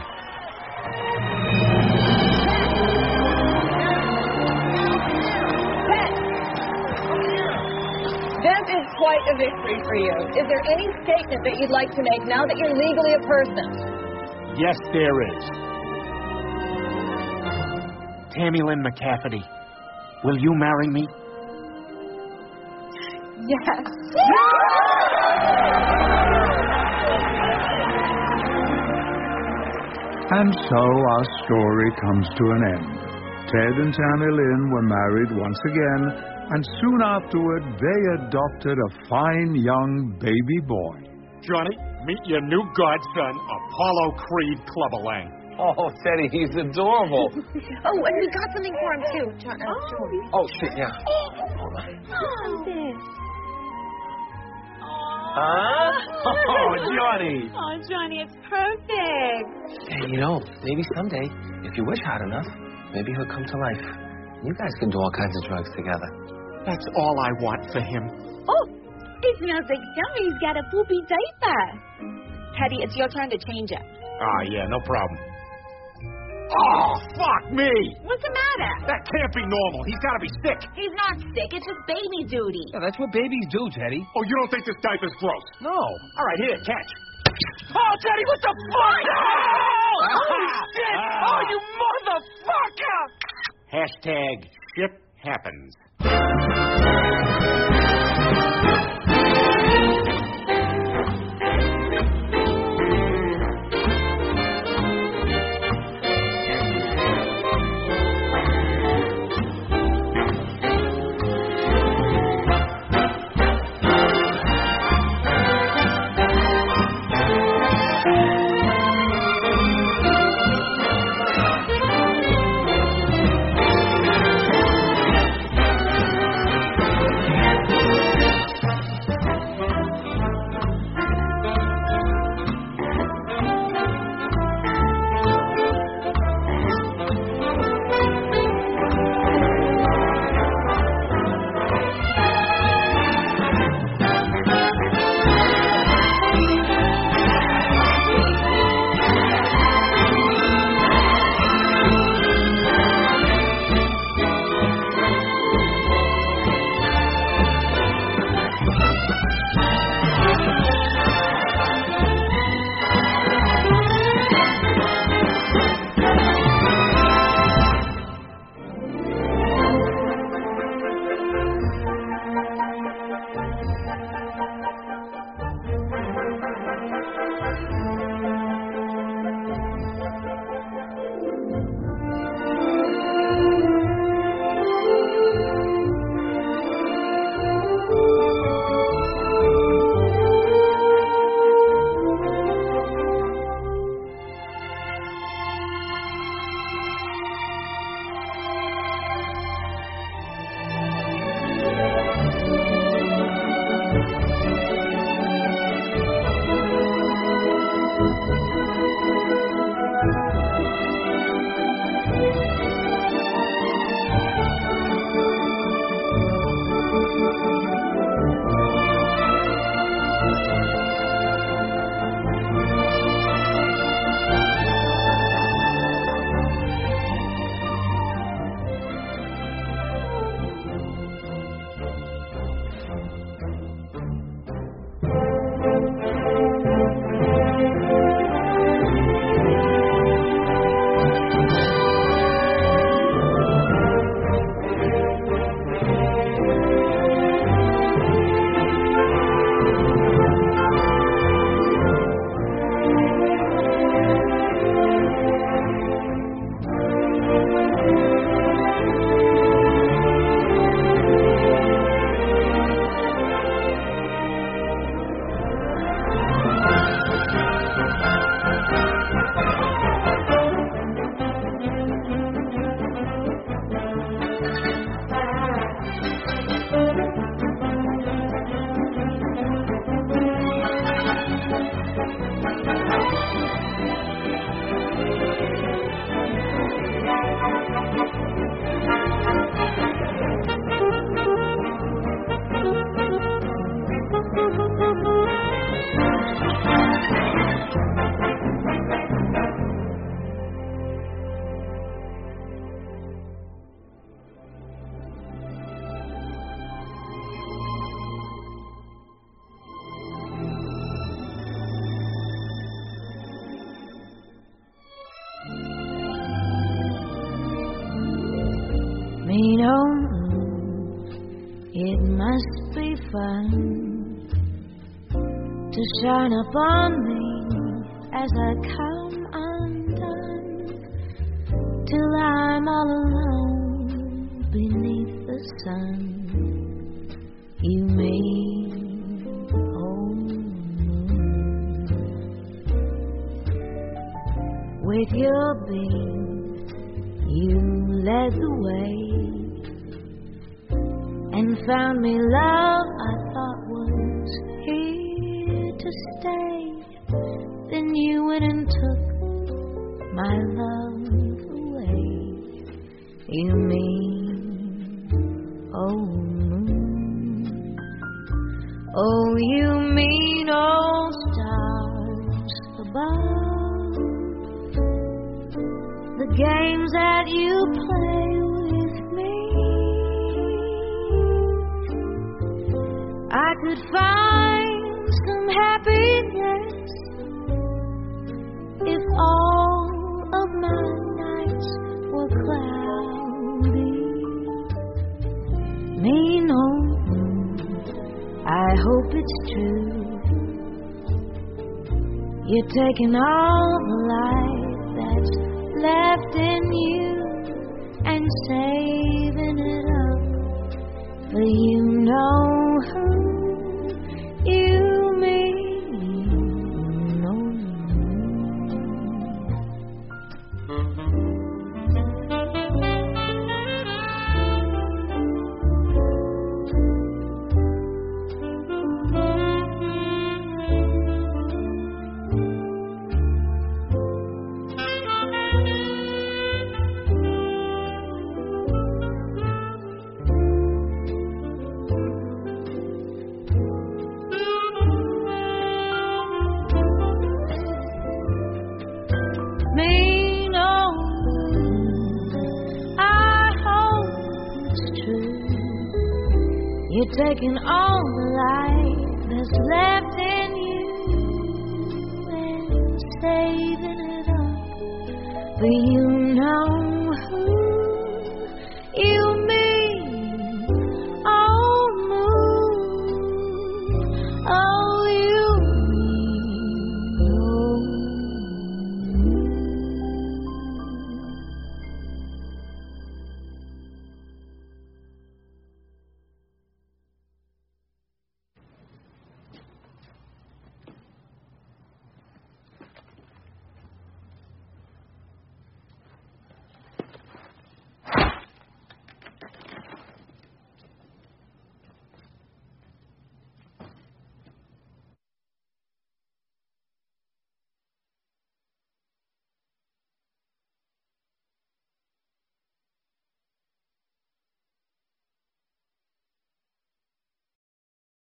This is quite a victory for you. Is there any statement that you'd like to make now that you're legally a person? Yes, there is. Tammy Lynn McCafferty, will you marry me? Yes. And so our story comes to an end. Ted and Tammy Lynn were married once again, and soon afterward they adopted a fine young baby boy. Johnny, meet your new godson, Apollo Creed Clubberlang. Oh, Teddy, he's adorable. Oh, and we got something for him, too. Oh, shit, yeah. Hold on. Oh, Johnny. Oh, Johnny, it's perfect. Hey, maybe someday, if you wish hard enough, maybe he'll come to life. You guys can do all kinds of drugs together. That's all I want for him. Oh, it smells like somebody's got a poopy diaper. Teddy, it's your turn to change it. Ah, yeah, no problem. Oh, fuck me! What's the matter? That can't be normal. He's got to be sick. He's not sick. It's just baby duty. Yeah, that's what babies do, Teddy. Oh, you don't think this diaper's gross? No. All right, here, catch. Oh, Teddy, what the fuck? Oh, shit! Oh, you motherfucker! Hashtag shit happens. It must be fun to shine upon me as I come undone, till I'm all alone beneath the sun. You mean, oh moon, with your beam you led the way and found me love I thought was here to stay. Then you went and took my love away. You mean, oh moon, oh you mean old stars above, the games that you play with me. I could find some happiness if all of my nights were cloudy. Me no moon, I hope it's true. You're taking all the light that's left in you and saving it up for you know who you mean, no You're taking all the light that's left in you and saving it up, but you know